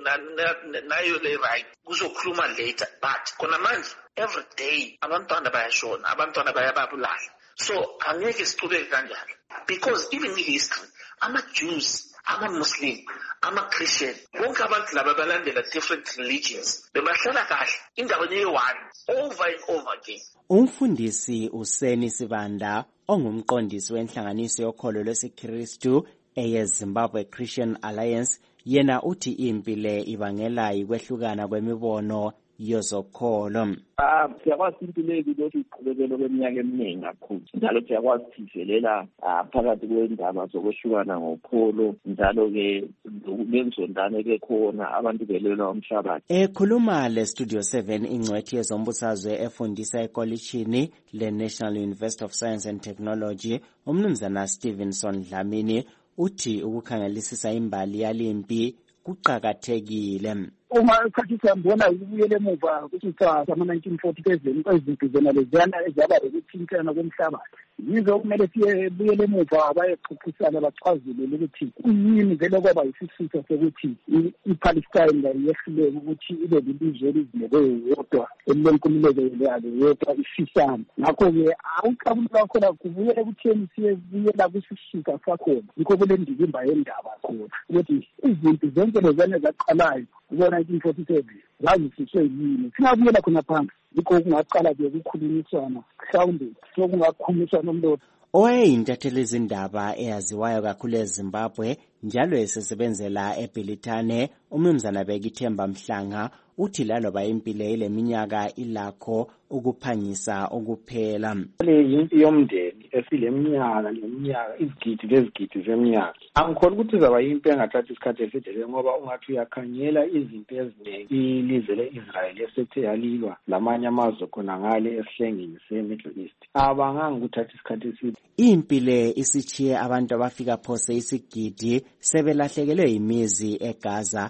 nayo le-right kuzokhuluma later, but khona manje every day abantwana bayashona, abantwana bayababulala. So angeke siqhubeke kanjalo, because even in history ama-Jews, ama-Muslim, ama-Christian, bonke abantu laba balandela different religions bebahlala kahle indaweni eyi-one over and over again. Umfundisi uSeni Sibanda ongumqondisi wenhlanganiso yokholo lwesiKristu eyeZimbabwe Christian Alliance yena uthi impi le ibangela ikwehlukana kwemibono yozokholo. Ah, siyakwazi impileki lokhu iqhubekelo kweminyaka eminingi kakhulu. Njalo siyakwazi sivelela phakathi kwendaba zokwehlukana ngokholo, njalo ke lenzondane ke khona abantu belelwa umhlabathi. Ekhuluma le Studio seven ingcwethi yezombusazwe efundisa ekolishini le National University of Science and Technology umnumzana Stevenson Dlamini uthi ukukhangelisisa imbali yalimpi kuqakathekile. uma isikhathi sihambona ukubuyela emuva ukuthi cha sama-nineteen forty kwezinto zona leziyana ezaba ukuthintana komhlabathi yizo okumele siyebuyele emuva bayexoxisana bachazulule ukuthi kuyini vele kwaba yisisitho sokuthi iPalestine yehluleke ukuthi ibe lilizwe elizimele yodwa elenkululeko yalo yodwa ifisana. Ngakho-ke awucabuli kakhona kubuyele ekutheni siyebuyela kwisisika sakhona yikho kule ndikimba yendaba khona ukuthi izinto zonke lezana zaqalayo ngo-nineteen forty-seven zazisiswe yini singabuyela khona phansi yikho okungaqala ke ukukhulumisana mhlawumbe sokungakhulumisana nomlotha. Owayeyintatheli izindaba eyaziwayo kakhulu eZimbabwe njalo esesebenzela eBhilitane umnumzana Bekithemba Mhlanga uthi laloba impilo ile minyaka ilakho ukuphangisa ukuphela. Le yimpi yomndeni esileminyaka leminyaka izigidi lezigidi zeminyaka. Angikholwa ukuthi izaba yimpi engathatha isikhathi eside ngoba ungathi uyakhangela izinto eziningi ilizwe leIsrael esethe yalilwa lamanye amazwe khona ngale esihlengeni seMiddle East. Abanganga ukuthatha isikhathi eside. Impi le isichiye abantu abafika phose isigidi sebelahlekelwe imizi eGaza.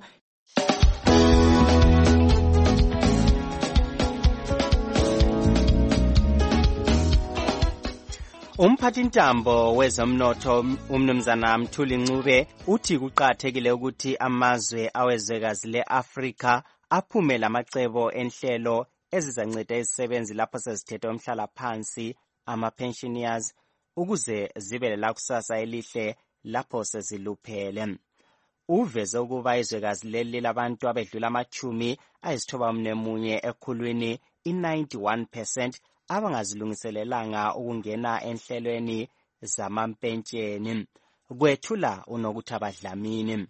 Umphathintambo wezomnotho umnumzana Mthuli Ncube uthi kuqathekile ukuthi amazwe awezwekazi leAfrika aphume lamacebo enhlelo ezizanceda izisebenzi lapho sezithethe umhlala phansi ama-pensioners ukuze zibe lelakusasa elihle lapho seziluphele. Uveze ukuba izwekazi leli labantu abedlula amachumi ayisithoba mnemunye ekhulwini i-ninety-one percent abangazilungiselelanga ukungena enhlelweni zamampentsheni. Kwethula uNokuthaba Dlamini.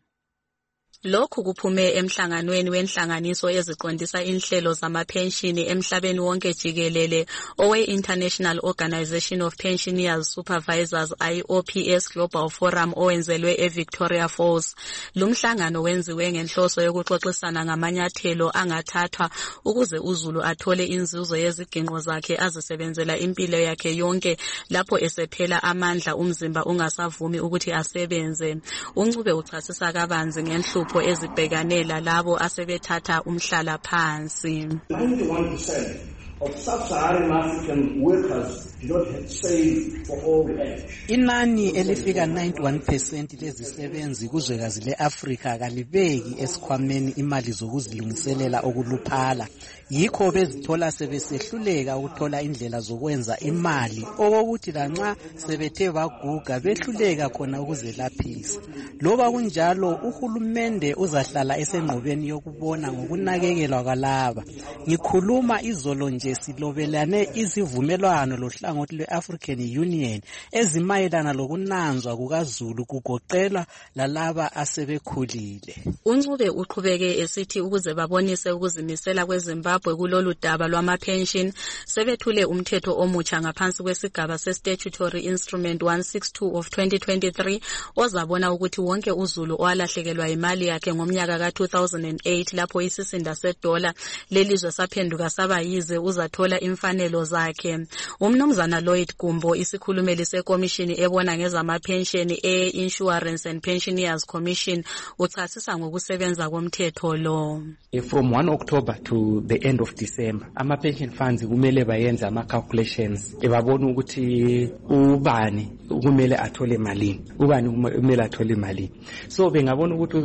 Lokhu kuphume emhlanganweni wenhlanganiso eziqondisa inhlelo zamapenshini emhlabeni wonke jikelele owe-International Organization of Pensioners Supervisors I O P S Global Forum owenzelwe eVictoria Falls. Lumhlangano wenziwe ngenhloso yokuxoxisana ngamanyathelo angathathwa ukuze uZulu athole inzuzo yeziginqo zakhe azisebenzela impilo yakhe yonke lapho esephela amandla umzimba ungasavumi ukuthi asebenze. uNcube uchasisa kabanzi ngenhlupho ezibhekanela labo asebethatha umhlala phansi. ninety-one percent of sub-Saharan African workers do not save for old age. Inani elifika ninety-one percent lezisebenzi kuzwekazi leAfrika kalibeki esikhwameni imali zokuzilungiselela okuluphala. Yikho bezithola sebesehluleka ukuthola indlela zokwenza imali okokuthi lanxa sebethe baguga behluleka khona ukuzelaphisa. Loba kunjalo uhulumende uzahlala esengqubeni yokubona ngokunakekelwa kwalaba. Ngikhuluma izolo nje silobelane izivumelwano lohlangothi lwe-African Union ezimayelana lokunanzwa kukaZulu kugoqela lalaba asebekhulile. uNcube uqhubeke esithi ukuze babonise ukuzimisela kweZimbabwe kulolu daba lwamapension sebethule umthetho omutsha ngaphansi kwesigaba se-Statutory Instrument one sixty-two of twenty twenty-three ozabona ukuthi wonke uZulu owalahlekelwa imali yakhe ngomnyaka ka two thousand eight lapho isisinda sedola lelizwe saphenduka saba yize uzathola imfanelo zakhe. Umnumzana Lloyd Gumbo isikhulumeli sekomishini ebona ngezamapension e-Insurance and Pensioners Commission uchasisa ngokusebenza komthetho lo. From one October to the end of December ama-pension funds kumele bayenze ama-calculations ebabona ukuthi ubani kumele athole malini ubani kumele athole malini. So bengabona ukuthi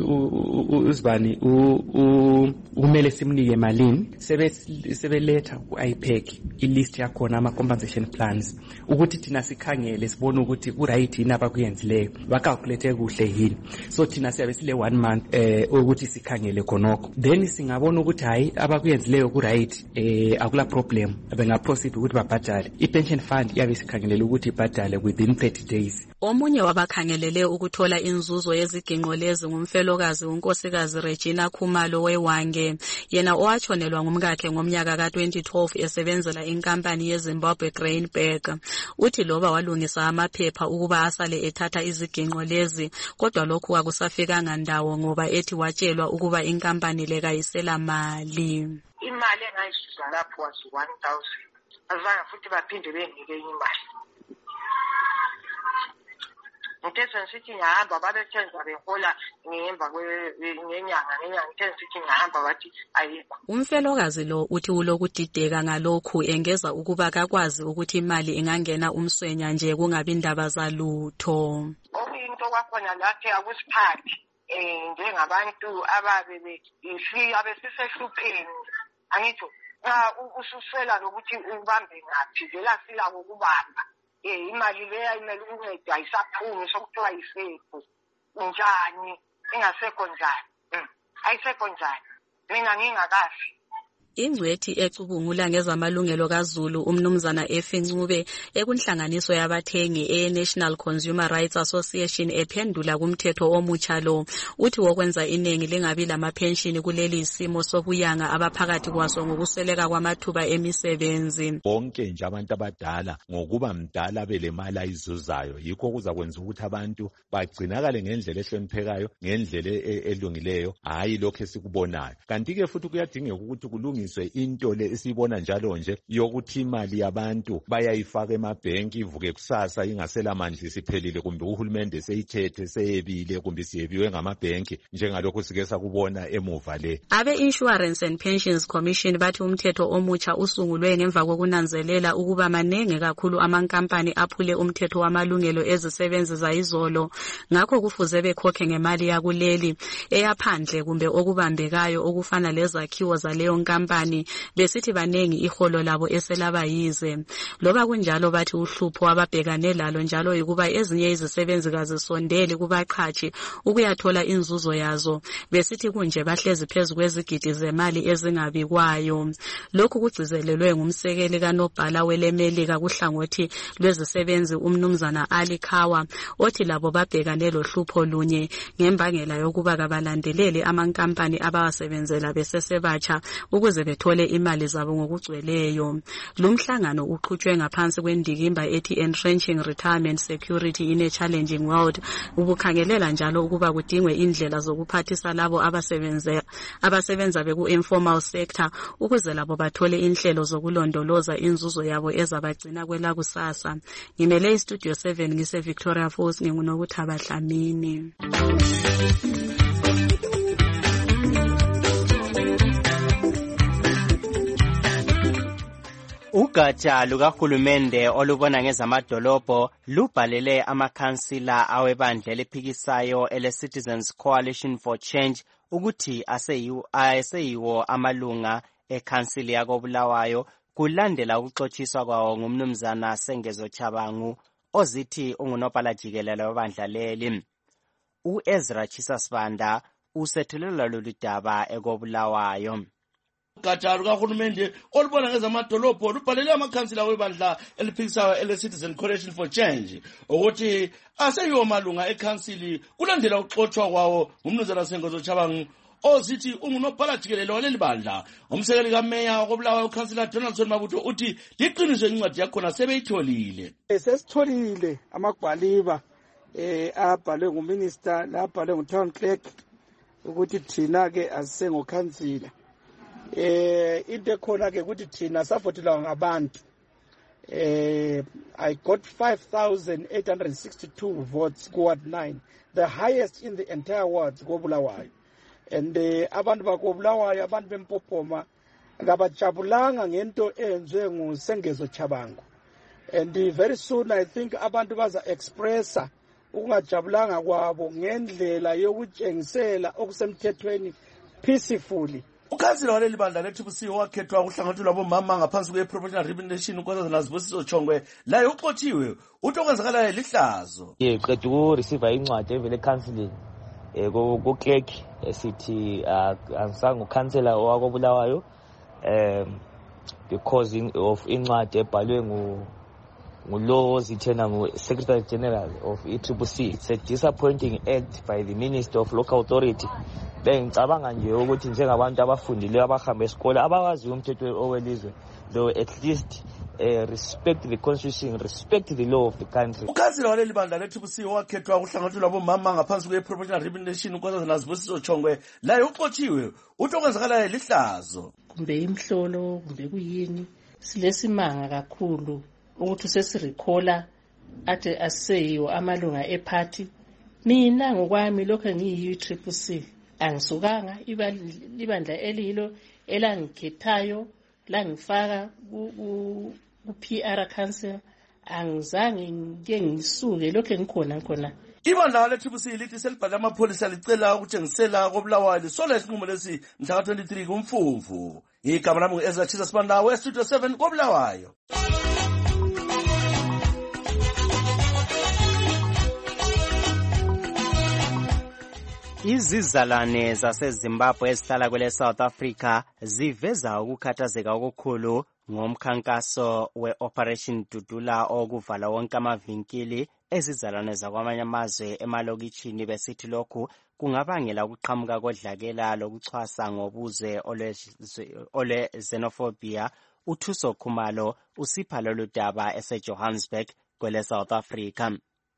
usibani kumele simnike malini sebeletha ku-I P E C ilist yakhona ama-compensation plans ukuthi thina sikhangele sibone ukuthi ku-right yini abakuyenzileyo bakalculate kuhle yini. So thina siyabe sile one month eh ukuthi sikhangele khonokho then singabona ukuthi hayi abakuyenzileyo ku-right eh akula problem bengaproceed ukuthi babhadale. I-pension fund iyabe sikhangelele ukuthi ibhadale within thirty days. Omunye wabakhangelele ukuthola inzuzo yeziginqo lezi ngumfelokazi unkosikazi Regina Khumalo weWange, yena owatshonelwa ngumkakhe ngomnyaka ka twenty twelve esebenzela inkampani yeZimbabwe Grainberg. Uthi loba walungisa amaphepha ukuba asale ethatha iziginqo lezi kodwa lokhu akusafikanga ndawo ngoba ethi watshelwa ukuba inkampani le kayisela mali. Imali engayisusa lapho was one thousand. Azange futhi baphinde benike imali. Ngithe ngithe sithi ngihamba babethenza behola ngemva ngenyanga ngenyanga ngithe sithi ngihamba bathi ayikho. Umfelokazi lo uthi ulokudideka ngalokhu engeza ukuba kakwazi ukuthi imali ingangena umswenya nje kungabi indaba zalutho. Okuyinto kwakhona lapha akusiphathi eh njengabantu ababe befika besisehlupheni angitho xa ususwela lokuthi ubambe ngaphi vela sila ukubamba eh imali leya imali unceda ayisaphumi sokuthiwa isekho njani ingasekho njani ayisekho njani mina ngingakafi. Ingcwethi ecubungula ngezamalungelo kaZulu umnumzana efincube ekunhlanganiso yabathengi e-National Consumer Rights Association ephendula kumthetho omutsha lo uthi wokwenza iningi lingabi lamapension kuleli isimo sobuyanga abaphakathi kwaso ngokusweleka kwamathuba emisebenzi. Bonke nje abantu abadala ngokuba mdala belemali ayizuzayo yikho kuzakwenza ukuthi abantu bagcinakale ngendlela ehloniphekayo ngendlela elungileyo hayi lokho esikubonayo. Kanti ke futhi kuyadingeka ukuthi kulungiswe into le esibona njalo nje yokuthi imali yabantu bayayifaka emabhenki ivuke kusasa ingasela manje isiphelile kumbe uhulumende seyithethe seyebile kumbe siyebiwe ngamabhenki njengalokho sike sakubona emuva le. Abe Insurance and Pensions Commission bathi umthetho omutsha usungulwe ngemva kokunanzelela ukuba manenge kakhulu amankampani aphule umthetho wamalungelo ezisebenzi zayizolo ngakho kufuze bekhokhe ngemali yakuleli eyaphandle kumbe okubambekayo okufana lezakhiwo zaleyo nkampani besithi banengi iholo labo eselaba yize. Loba kunjalo bathi uhlupho ababhekane lalo njalo ukuba ezinye izisebenzi kazisondeli kubaqhashi ukuyathola inzuzo yazo besithi kunje bahlezi phezulu kwezigidi zemali ezingabikwayo. Lokhu kugcizelelwe ngumsekeli kaNobhala welemelika kuhlangothi lwezisebenzi umnumzana Ali Khawa othi labo babhekane lohlupho lunye ngembangela yokuba kabalandeleli amankampani abawasebenzela besesebatsha ukuze bethole imali zabo ngokugcweleyo. Lumhlangano uqhutshwe ngaphansi kwendikimba ethi Entrenching Retirement Security in a Challenging World ubukhangelela njalo ukuba kudingwe indlela zokuphathisa labo abasebenza abasebenza beku informal sector ukuze labo bathole inhlelo zokulondoloza inzuzo yabo ezabagcina kwela kusasa. Ngimele iStudio seven ngise Victoria Falls ngingunokuthaba Dlamini. Ugatsha lukahulumende olubona ngezamadolobho lubhalele amakhansila awebandla eliphikisayo ele Citizens Coalition for Change ukuthi aseyiwo aseyiwo amalunga ekhansili yakoBulawayo kulandela ukuxotshiswa kwawo ngumnumzana Sengezo Chabangu ozithi ungunobhala jikelele webandla leli. uEzra Chisasibanda usethulela lolu daba ekoBulawayo. Ugatsha lukahulumende olubona ngezamadolobho lubhalele amakhansila webandla eliphikisayo ele Citizen Coalition for Change ukuthi aseyiwo malunga ekhansili kulandela ukuxotshiswa kwawo ngumnumzana Sengezo Chabangu ozithi ungunobhala jikelele waleli bandla. Umsekeli kameya wakoBulawayo uCouncillor Donaldson Mabutho uthi liqiniso incwadi yakhona sebeyitholile. Sesitholile amagwaliba eh abhalwe nguminister labhalwe ngutown clerk ukuthi thina ke asisengokhansila. Eh into ekhona ke ukuthi thina savotelwa ngabantu. Eh I got five thousand eight hundred sixty-two votes ku ward nine, the highest in the entire ward koBulawayo. And uh, abantu bakoBulawayo abantu bempophoma ngabajabulanga ngento enziwe nguSengezo Chabangu. And uh, very soon I think abantu baza expressa ukungajabulanga kwabo ngendlela yokutshengisela okusemthethweni peacefully. Ukhansila waleli bandla le T P C wakhethwa kuhlangatshwa labomama ngaphansi kwe-proportional representation uNkosazana Zibusiso Chongwe laye uxotshiwe uthi okwenzakalayo lihlazo. Ye qeda ukureceive incwadi evele ekhansilini eh ku clerk esithi angisange ukhansela wakoBulawayo um because of incwadi ebhalwe ngu ngulo ozithena ngu-Secretary General of E T P C. It's a disappointing act by the Minister of Local Authority. Bengicabanga nje ukuthi njengabantu abafundileyo abahamba esikole abawazi umthetho owelizwe though at least uh, respect the constitution, respect the law of the country. Ukhansila waleli bandla le T P C wakhethwa kuhlangatshwa labomama ngaphansi kwe-proportional representation uNkosazana Zibusiso Chongwe laye uxotshiwe uthi okwenzakalayo lihlazo. Kumbe imhlolo kumbe kuyini silesimanga kakhulu ukuthi sesirikhola ade aseyiwo amalunga eparty. Mina ngokwami lokho ngiyi Triple C angisukanga ibandla elilo elangikhethayo langifaka ku P R Council angizange ngike ngisuke lokho ngikhona khona. Ibandla le-Triple C lithi selibhale amapholisa licela ukutshengisela koBulawayo lisola isinqumo lesi mhla ka twenty-three kuMfumfu. Igama lami ngu-Ezra Chisa Sibandla, Studio seven koBulawayo. Izizalwane zaseZimbabwe ezihlala kwele South Africa ziveza ukukhathazeka okukhulu ngomkhankaso we-Operation Dudula okuvala wonke amavinkili ezizalwane zakwamanye amazwe emalokitshini besithi lokhu kungabangela ukuqhamuka kodlakela lokuchwasa ngobuzwe ole xenophobia. uThuso Khumalo usipha lolu daba eseJohannesburg kwele South Africa.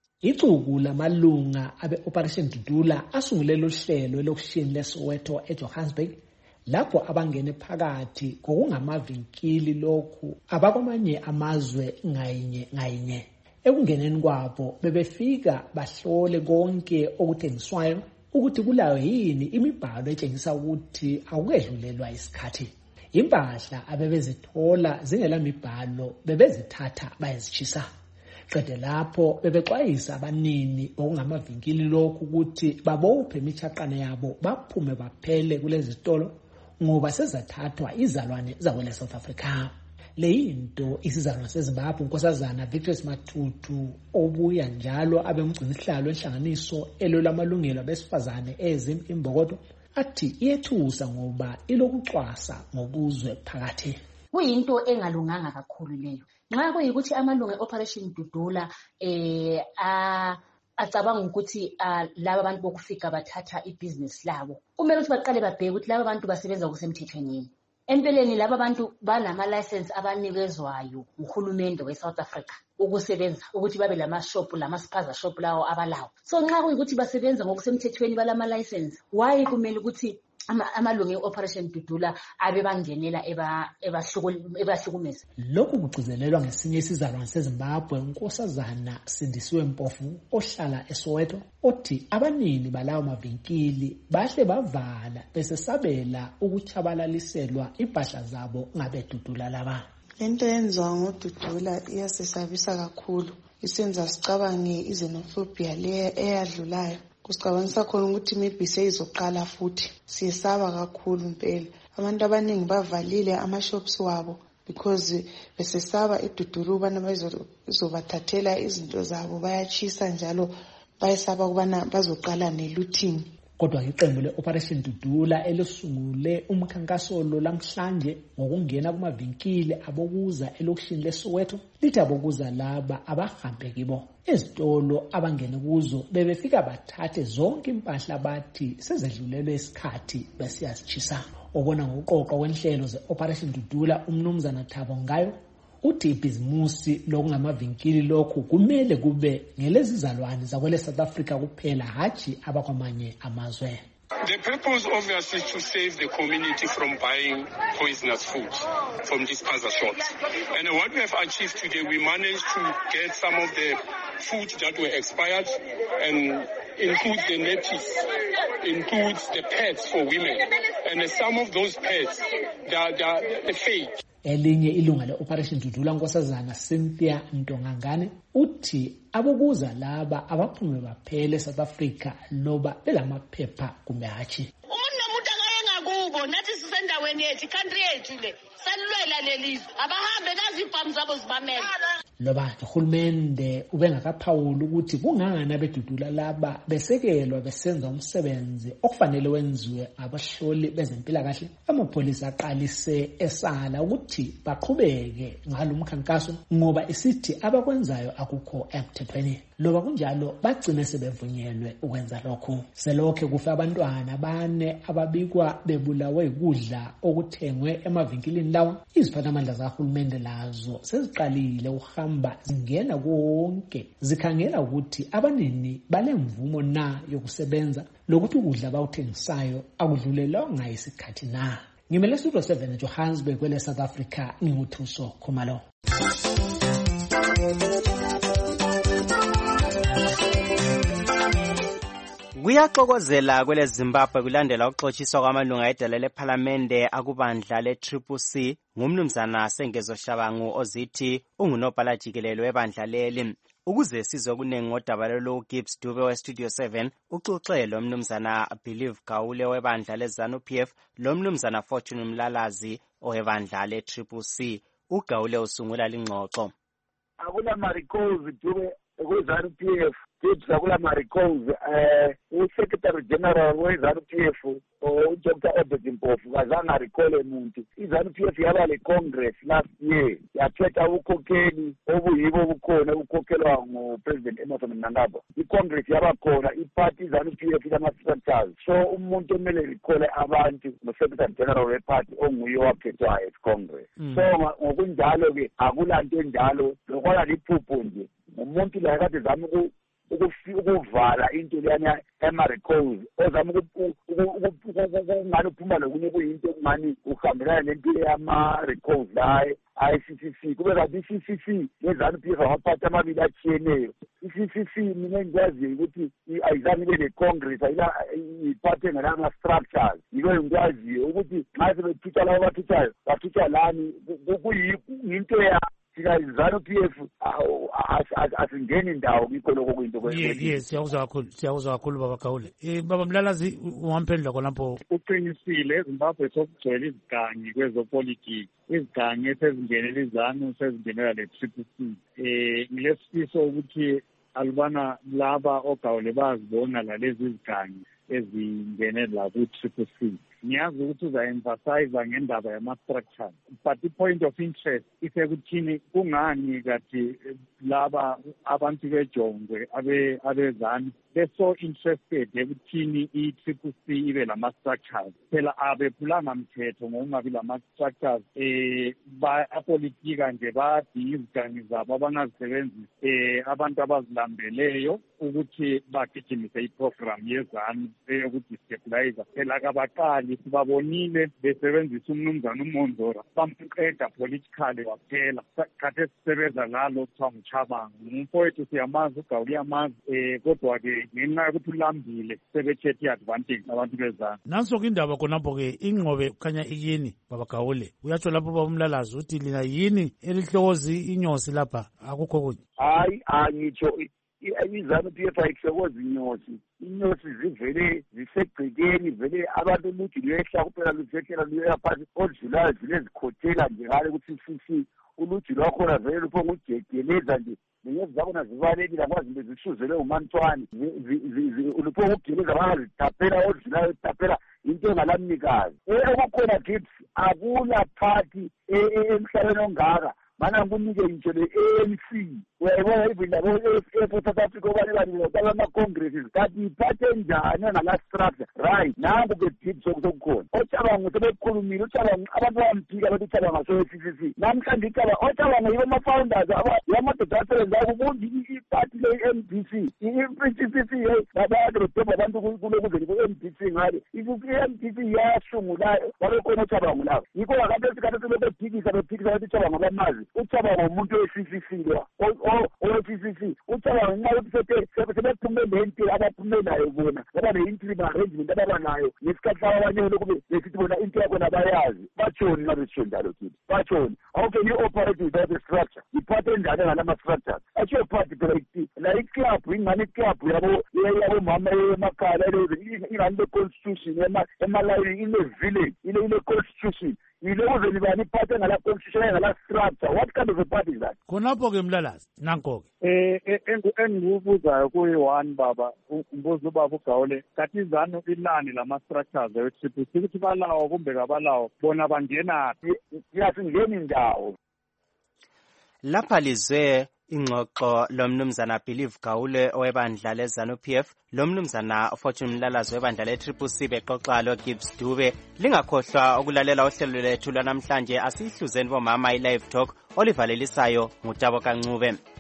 Ixuku lamalunga abe-Operation Dudula asungulele uhlelo elokishini leSoweto eJohannesburg lapho abangene phakathi ngokungamavinkili lokhu abakwamanye amazwe ngayinye ngayinye. Ekungeneni kwabo bebefika bahlole konke okuthengiswayo ukuthi kulayo yini imibhalo etshengisa ukuthi akukedlulelwa isikhathi. Impahla abebezithola zingela mibhalo bebezithatha bayezitshisa. Qede lapho bebexwayisa abanini okungamavinkili lokhu ukuthi babophe imichaqane yabo baphume baphele kulezi zitolo ngoba sezathathwa izalwane zakwele South Africa. Leyinto isizalwane seZimbabwe unkosazana Victor Matutu obuya njalo abemgcinisihlalo enhlanganiso elwela amalungelo abesifazane eZimbabwe athi iyethusa ngoba ilokucwasa ngobuzwe phakathi. Kuyinto engalunganga kakhulu leyo. Nxa kuyikuthi amalunga e-Operation Dudula eh a acabanga ukuthi laba abantu bokufika bathatha ibusiness labo, kumele ukuthi baqale babheke ukuthi laba abantu basebenza kusemthethweni. Empeleni laba bantu banama license abanikezwayo uhulumende weSouth Africa ukusebenza ukuthi babe lama shop lama spaza shop lawo abalawo. So nxa kuyikuthi basebenza ngokusemthethweni balama license, why kumele ukuthi amalunga e-Operation Dudula abe bangenela eba ebahlukumeza? Lokhu kugcizelelwa ngesinye isizalwane seZimbabwe unkosazana Sindisiwe Mpofu ohlala eSoweto othi abanini balawo mavinkili bahle bavala besesabela ukuchabalaliselwa impahla zabo ngabedudula laba. Lento yenziwa ngoDudula iyasesabisa kakhulu, isenza sicabange izenophobia le eyadlulayo. Kusicabangisa khona ukuthi maybe seyizoqala futhi. Siyesaba kakhulu impela. Abantu abaningi bavalile ama-shops wabo because besesaba iDudula ubana bazobathathela izinto zabo, bayachisa njalo bayesaba ukubana bazoqala ne-looting. Kodwa iqembu le-Operation Dudula elisungule umkhankaso lo lamhlanje ngokungena kumavinkili abokuza elokishini leSoweto lithi abokuza laba abahambe kibo ezitolo abangene kuzo bebefika bathathe zonke impahla bathi sezedlulelwe isikhathi besiyasichisa. Obona ngokuqoqa kwenhlelo ze-Operation Dudula umnumzana Thabo Ngayo uthi ibhizimusi lokungamavinkili lokhu kumele kube ngelezizalwane zakwele South Africa kuphela haji abakwamanye amazwe. The purpose obviously is to save the community from buying poisonous food from these spaza shops. And what we have achieved today, we managed to get some of the food that were expired and includes the nappies, includes the pads for women. And some of those pads, they are, they are, they're fake. Elinye ilunga le-Operation Dudula nkosazana Cynthia Ntongangane uthi abokuza laba abaphume baphele South Africa loba belamaphepha kumbe hatshi. Umuntu nomuntu akayengakubo nathi sisendaweni yethu country yethu le salilwela lelizwe abahambe nazibhamu zabo zibamela. Loba uhulumende ubengakaphawula ukuthi kungangani abedudula laba besekelwa besenza umsebenzi okufanele wenziwe abahloli bezempilakahle. Amapholisa aqalise esala ukuthi baqhubeke ngalomkhankaso ngoba isithi abakwenzayo akukho emthethweni. Loba kunjalo bagcine sebevunyelwe ukwenza lokho. Selokhe kufe abantwana bane ababikwa bebulawe ukudla okuthengwe emavinkilini lawo. Iziphathamandla zahulumende lazo seziqalile uhamba zingena konke zikhangela ukuthi abanini balemvumo na yokusebenza lokuthi ukudla bawuthengisayo akudlulelanga isikhathi na. Ngimele Studio seven Johannesburg kwele South Africa, nginguthuso Khumalo. Kuyaxokozela kwele Zimbabwe kulandela ukuxotshiswa kwamalunga edala lephalamende akubandla le-Triple C ngumnumzana Sengezo Shabangu ozithi ungunobhala jikelele webandla leli. Ukuze sizwe kunengi ngodaba lolu, Gibbs Dube we-Studio seven uxoxe lo mnumzana Believe Gawule webandla le-ZANU-P F lo mnumzana Fortune Mlalazi owebandla le-Triple C. uGawule usungula lingxoxo. Akula Maricos Dube we-ZANU-P F, Gibbs akula Maricos eh u-Secretary General we-ZANU-P F uDoctor Obed Mpofu kazange recall umuntu. I-ZANU-P F yaba le-Congress last year yakhetha ukhokheli obuyibo obukhona ukhokhelwa nguPresident Emmerson Mnangagwa. I-Congress yaba khona iparty i-ZANU-P F ilama-structures, so umuntu omele recall abantu no-Secretary General we-party onguye wakhethwayo e-Congress. So ngokunjalo-ke akulanto enjalo lokwala liphupho nje umuntu la kade zama ukuvala into leyana eMaricos ozama ukungani uphuma lokunye kuyinto okungani uhambelana nento yama-Maricos la I C C C kube kanti i-C C C ne-ZANU-P F amaphathi amabili atshiyeneyo. I-C C C mina engiyaziyo ukuthi ayizange ibe ne-Congress iphathi engelama-structures, yiko ngiyaziyo ukuthi nxa sebethutha labo bathuthayo bathutha lani kuyinto ya thina ZANU-P F asingeni indawo ngikho lokho kuyinto kwethu. Yes, siyakuzwa kakhulu, siyakuzwa kakhulu baba Gawule. Eh baba Mlalazi ungamphendula khonapho. Uqinisile eZimbabwe sokugcwele izigangi kwezopolitiki. Izigangi esezingenela iZANU sezingenela le-Triple C. Eh ngilesifiso ukuthi alubana laba oGawule bazibona lalezi zigangi ezingenela ku-Triple C. Ngiyazi ukuthi uza-emphasize ngendaba yama-structure, but i-point of interest isekuthini kungani kati laba abantu bejongwe abe-ZANU be-so interested ekuthini i-Triple C ibe lama-structures. Phela abephulanga mthetho ngokungabi lama-structures. Eh apolitika nje badinga izigangi zabo abangazisebenzisi eh abantu abazilambeleyo ukuthi bagijimise iprogram yeZANU eyokuthi stabilize. Phela kabaqali sibabonile besebenzisa umnumzana uMondora bamqeda politically waphela. Kade sisebenza ngalo kuthiwa nguChabangu umfowethu siyamazi uGawule yamazi eh kodwa-ke ngenxa yokuthi ulambile sebethethe i-advantage abantu beZANU. Nanso-ke indaba khonapho-ke ingqobe kukhanya ikini baba Gawule. Uyatsho lapho baba Mlalazi uthi lina yini elihlokozi inyosi lapha akukho kunye? Hayi angitsho i-ZANU-P F ayihlokozi inyosi. Inyosi zivele zisegcekeni vele abantu uluthi luyehla kuphela luzehlela luya phansi odlulayo zile zikhothela nje ngale ukuthi sisi uluthi lwakhona vele luphonga ujegeleza nje ngenyezi zakhona zibalekile akwazi mbe zisuzele umantwana luphonga ugeleza bangazitapela odlulayo zitapela into engalamnikazi. Okukhona Gibbs akula party emhlabeni ongaka mana kunike ngitsho le-A N C uyayibona even labo e-South Africa obani bani lotala ama-congresses kanti iphathe njani engala-structure right nangu-ke Gibbs sokukhona oChabangu sebekhulumile uChabangu abantu bamphika bathi uChabangu so-C C C namhlanje uChabangu oChabangu yibo ama-founders yamadoda asebenzayo kubunje iphathi le-M D C i-C C C babade bedobha abantu kulokuze ku-M D C ngale i-M D C yasungulayo babekhona uChabangu lapho yikho kade sikade sebephikisa bephikisa bathi uChabangu bamazi uChabangu umuntu we-C C C lo o-C C C uChabangu nxa ukuthi sebephume lento abaphumelayo bona baba ne-interim arrangement ababanayo ngesikhathi laba abanye lokhu besithi bona into yakhona bayazi batshoni nxa besitsho njalo kithi batshoni how can you operate without a structure iphathe njani engalama-structures atsho phathi phela la iclub ingani iclub yabomama emakhaya ingani le-constitution emalayini ine-village ile-constitution yilokuze nibani iphathe ngala-constitution engala-structure. What kind of a party is that? Khonapho-ke Mlalazi nanko-ke eh engikubuzayo kuyi-one baba umbuzo ubaba uGawule kathi iZANU ilani lama-structures we-Triple C ukuthi balawo kumbe kabalawo bona bangenaphi singeni indawo lapha lizwe ingxoxo lomnumzana Believe Gawule owebandla le-ZANU-P F lomnumzana Fortune Mlalazi webandla le-Triple C bexoxa lo Gibbs Dube. Lingakhohlwa ukulalela uhlelo lethu lwanamhlanje asihluzeni bomama i-live talk olivalelisayo nguTabo Kancube.